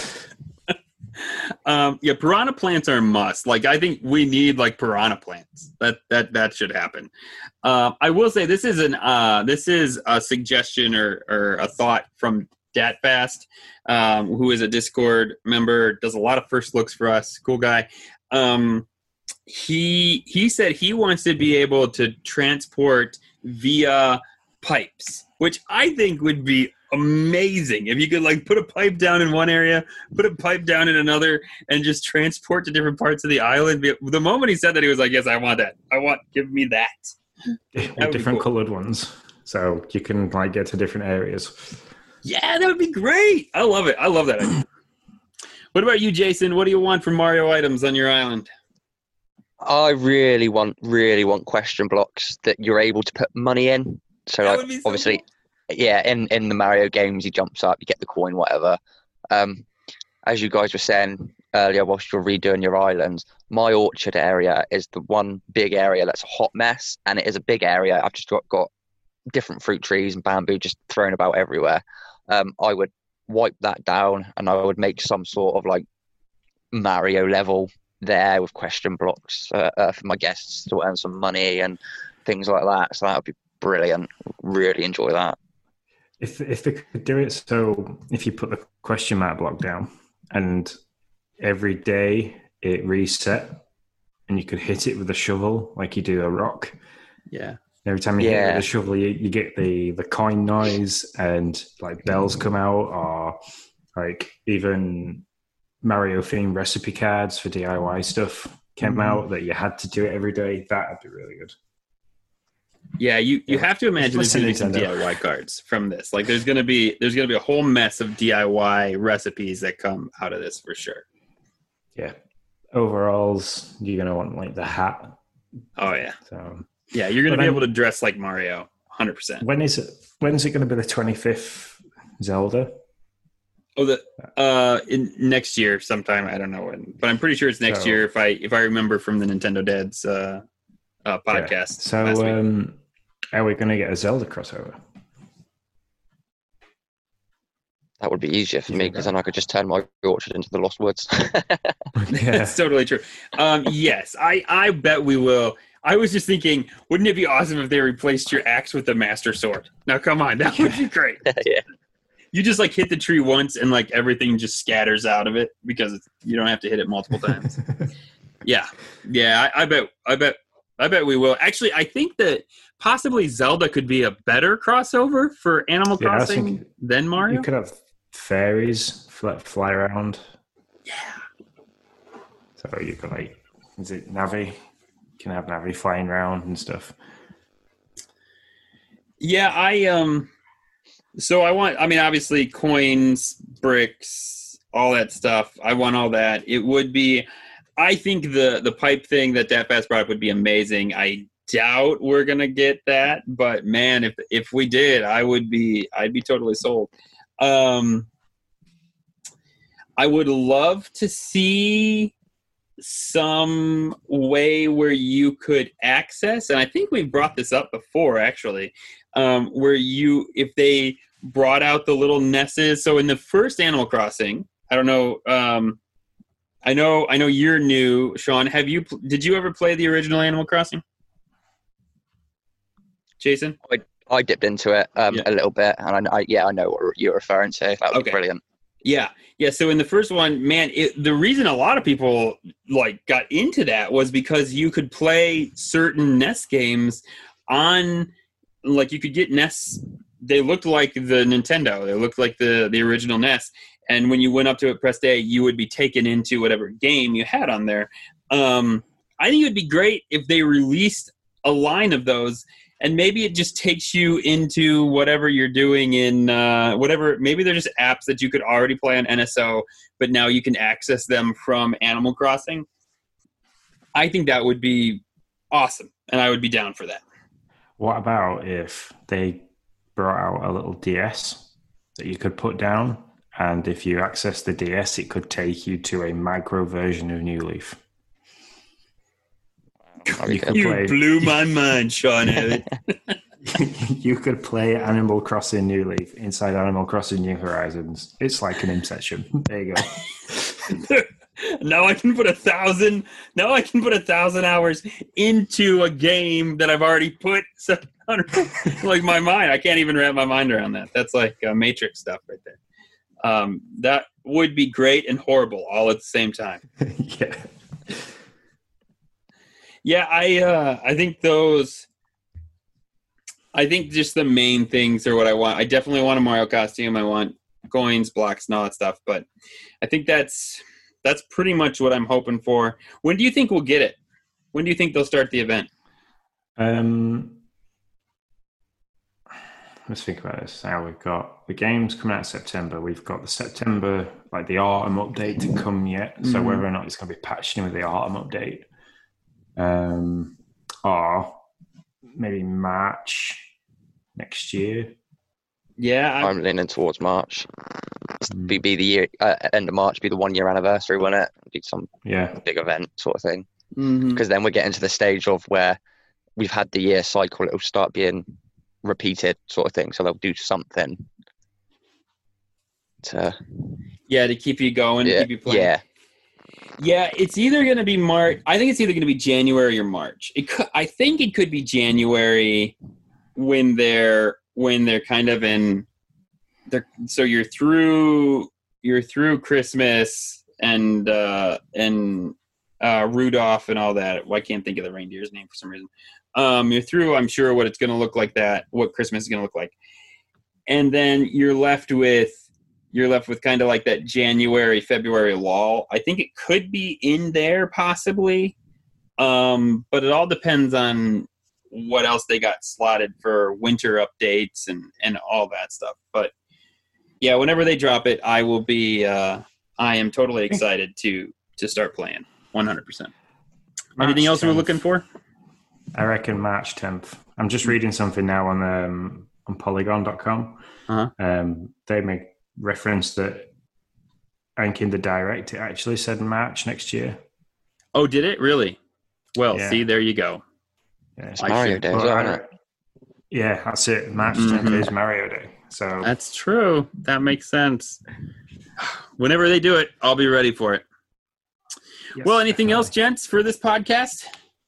um, yeah, piranha plants are a must. Like I think we need like piranha plants. That that that should happen. Uh, I will say this is an uh, this is a suggestion or or a thought from DatFast, um, who is a Discord member, does a lot of first looks for us. Cool guy. Um, he he said he wants to be able to transport via pipes, which I think would be amazing if you could like put a pipe down in one area, put a pipe down in another, and just transport to different parts of the island. The moment he said that, he was like, yes, I want that. I want, give me that. that different cool. Colored ones. So you can like get to different areas. Yeah, that would be great. I love it. I love that idea. What about you, Jason? What do you want from Mario items on your island? I really want, really want question blocks that you're able to put money in. So, like, so obviously, cool. yeah, in, in the Mario games, he jumps up, you get the coin, whatever. Um, as you guys were saying earlier, whilst you're redoing your islands, my orchard area is the one big area that's a hot mess, and it is a big area. I've just got, got different fruit trees and bamboo just thrown about everywhere. Um, I would wipe that down, and I would make some sort of like Mario level there with question blocks uh, uh, for my guests to earn some money and things like that. So that would be brilliant. Really enjoy that. If if they could do it, so if you put the question mark block down and every day it reset, and you could hit it with a shovel like you do a rock. Yeah. Every time you yeah. hit it with a shovel, you, you get the, the coin noise and like bells come out, or like even Mario themed recipe cards for D I Y stuff came mm-hmm. out that you had to do it every day. That would be really good. Yeah, you, you have to imagine there's going to be some D I Y cards from this. Like there's going to be there's going to be a whole mess of D I Y recipes that come out of this for sure. Yeah. Overalls, you're going to want like the hat. Oh yeah. So yeah, you're going to be able to dress like Mario, one hundred percent. When is it? When's it going to be the twenty-fifth Zelda? Oh, the uh, in next year sometime. I don't know when, but I'm pretty sure it's next so, year if I if I remember from the Nintendo Dads uh, uh, podcast. Yeah. So, um, are we going to get a Zelda crossover? That would be easier for me because then I could just turn my orchard into the Lost Woods. Yeah. That's totally true. Um, yes, I I bet we will. I was just thinking, wouldn't it be awesome if they replaced your axe with the Master Sword? Now, come on, that would be great. Yeah. You just like hit the tree once and like everything just scatters out of it because it's, you don't have to hit it multiple times. yeah, yeah, I, I bet, I bet, I bet we will. Actually, I think that possibly Zelda could be a better crossover for Animal yeah, Crossing than Mario. You could have fairies fly, fly around. Yeah. So you can like, is it Navi? Can have Navi flying around and stuff. Yeah, I um so I want I mean obviously coins, bricks, all that stuff. I want all that. It would be I think the the pipe thing that DatFast brought up would be amazing. I doubt we're gonna get that, but man, if if we did, I would be I'd be totally sold. Um I would love to see some way where you could access, and I think we brought this up before actually, um, where you, if they brought out the little Nesses. So in the first Animal Crossing, I don't know, um, I know, I know you're new, Sean. Have you, did you ever play the original Animal Crossing? Jason? I, I dipped into it um, yeah. a little bit, and I, I, yeah, I know what you're referring to. That would okay. be brilliant. Yeah. Yeah. So in the first one, man, it, the reason a lot of people like got into that was because you could play certain N E S games on, like you could get N E S. They looked like the Nintendo. They looked like the, the original N E S. And when you went up to it, pressed A, you would be taken into whatever game you had on there. Um, I think it would be great if they released a line of those, and maybe it just takes you into whatever you're doing in uh, whatever. Maybe they're just apps that you could already play on N S O, but now you can access them from Animal Crossing. I think that would be awesome, and I would be down for that. What about if they brought out a little D S that you could put down, and if you access the D S, it could take you to a micro version of New Leaf? You, you play, blew my mind, Sean Elliott. You could play Animal Crossing New Leaf inside Animal Crossing New Horizons. It's like an Inception. There you go. Now I can put a thousand. Now I can put a thousand hours into a game that I've already put seven hundred. Like my mind, I can't even wrap my mind around that. That's like uh, Matrix stuff right there. Um, that would be great and horrible all at the same time. Yeah. Yeah, I uh, I think those. I think just the main things are what I want. I definitely want a Mario costume. I want coins, blocks, and all that stuff. But I think that's that's pretty much what I'm hoping for. When do you think we'll get it? When do you think they'll start the event? Um, let's think about this. Now we've got the games coming out in September. We've got the September, like the autumn update to come yet. So mm-hmm. whether or not it's going to be patched in with the autumn update. Um, or maybe March next year. Yeah, I, I'm leaning towards March. Mm. Be, be the year uh, end of March, be the one year anniversary, wouldn't it? Be some yeah big event sort of thing. Because mm-hmm. then we're getting to the stage of where we've had the year cycle; it'll start being repeated, sort of thing. So they'll do something to yeah to keep you going, yeah, keep you playing. Yeah. Yeah, it's either going to be March. I think it's either going to be January or March. It could, I think it could be January when they're when they're kind of in. They're, so you're through you're through Christmas and uh, and uh, Rudolph and all that. Well, I can't think of the reindeer's name for some reason. Um, you're through. I'm sure what it's going to look like. That what Christmas is going to look like, and then you're left with. You're left with kind of like that January, February lull. I think it could be in there possibly, um, but it all depends on what else they got slotted for winter updates and, and all that stuff. But yeah, whenever they drop it, I will be. Uh, I am totally excited to to start playing. one hundred percent. Anything else we're looking for? I reckon March tenth. I'm just reading something now on um, on Polygon dot com. Uh-huh. Um, they make reference that I think in the direct it actually said March next year. Oh, did it really? Well, yeah. See, there you go. Yeah. It's Mario Day, isn't it? Yeah, that's it. March tenth mm-hmm. is Mario Day. So that's true. That makes sense. Whenever they do it, I'll be ready for it. Yes, well, anything definitely. else, gents, for this podcast?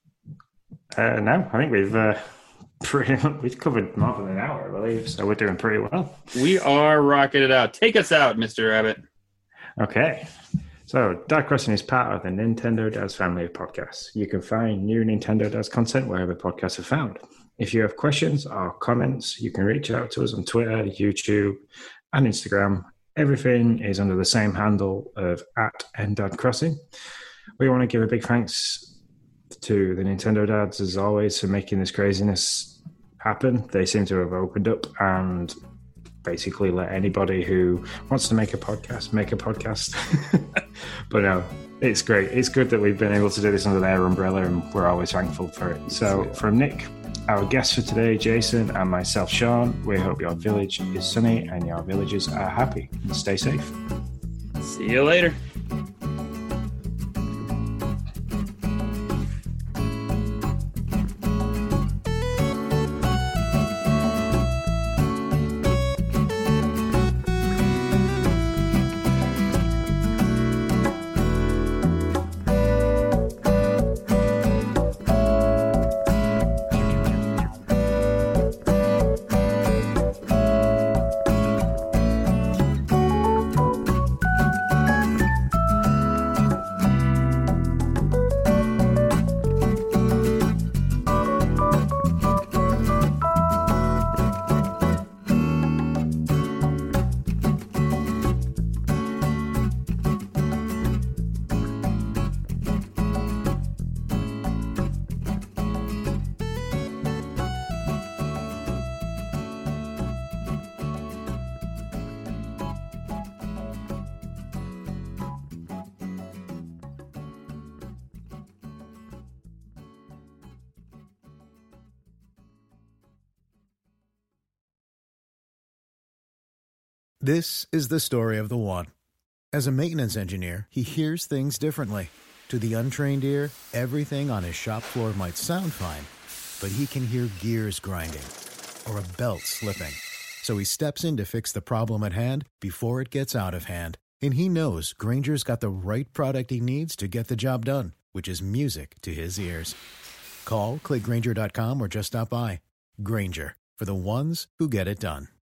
Uh, no, I think we've uh, pretty we've covered more than an hour, I believe. So we're doing pretty well. We are rocking it out. Take us out, Mister Rabbit. Okay. So, Dad Crossing is part of the Nintendo Dads family of podcasts. You can find new Nintendo Dads content wherever podcasts are found. If you have questions or comments, you can reach out to us on Twitter, YouTube, and Instagram. Everything is under the same handle of at NDadCrossing. We want to give a big thanks to the Nintendo Dads, as always, for making this craziness happen. They seem to have opened up and basically let anybody who wants to make a podcast make a podcast. But no, it's great. It's good that we've been able to do this under their umbrella, and we're always thankful for it. So from Nick, our guest for today, Jason, and myself, Sean, we hope your village is sunny and your villagers are happy. Stay safe. See you later. This is the story of the one. As a maintenance engineer, he hears things differently. To the untrained ear, everything on his shop floor might sound fine, but he can hear gears grinding or a belt slipping. So he steps in to fix the problem at hand before it gets out of hand. And he knows Grainger's got the right product he needs to get the job done, which is music to his ears. Call, click Grainger dot com, or just stop by. Grainger, for the ones who get it done.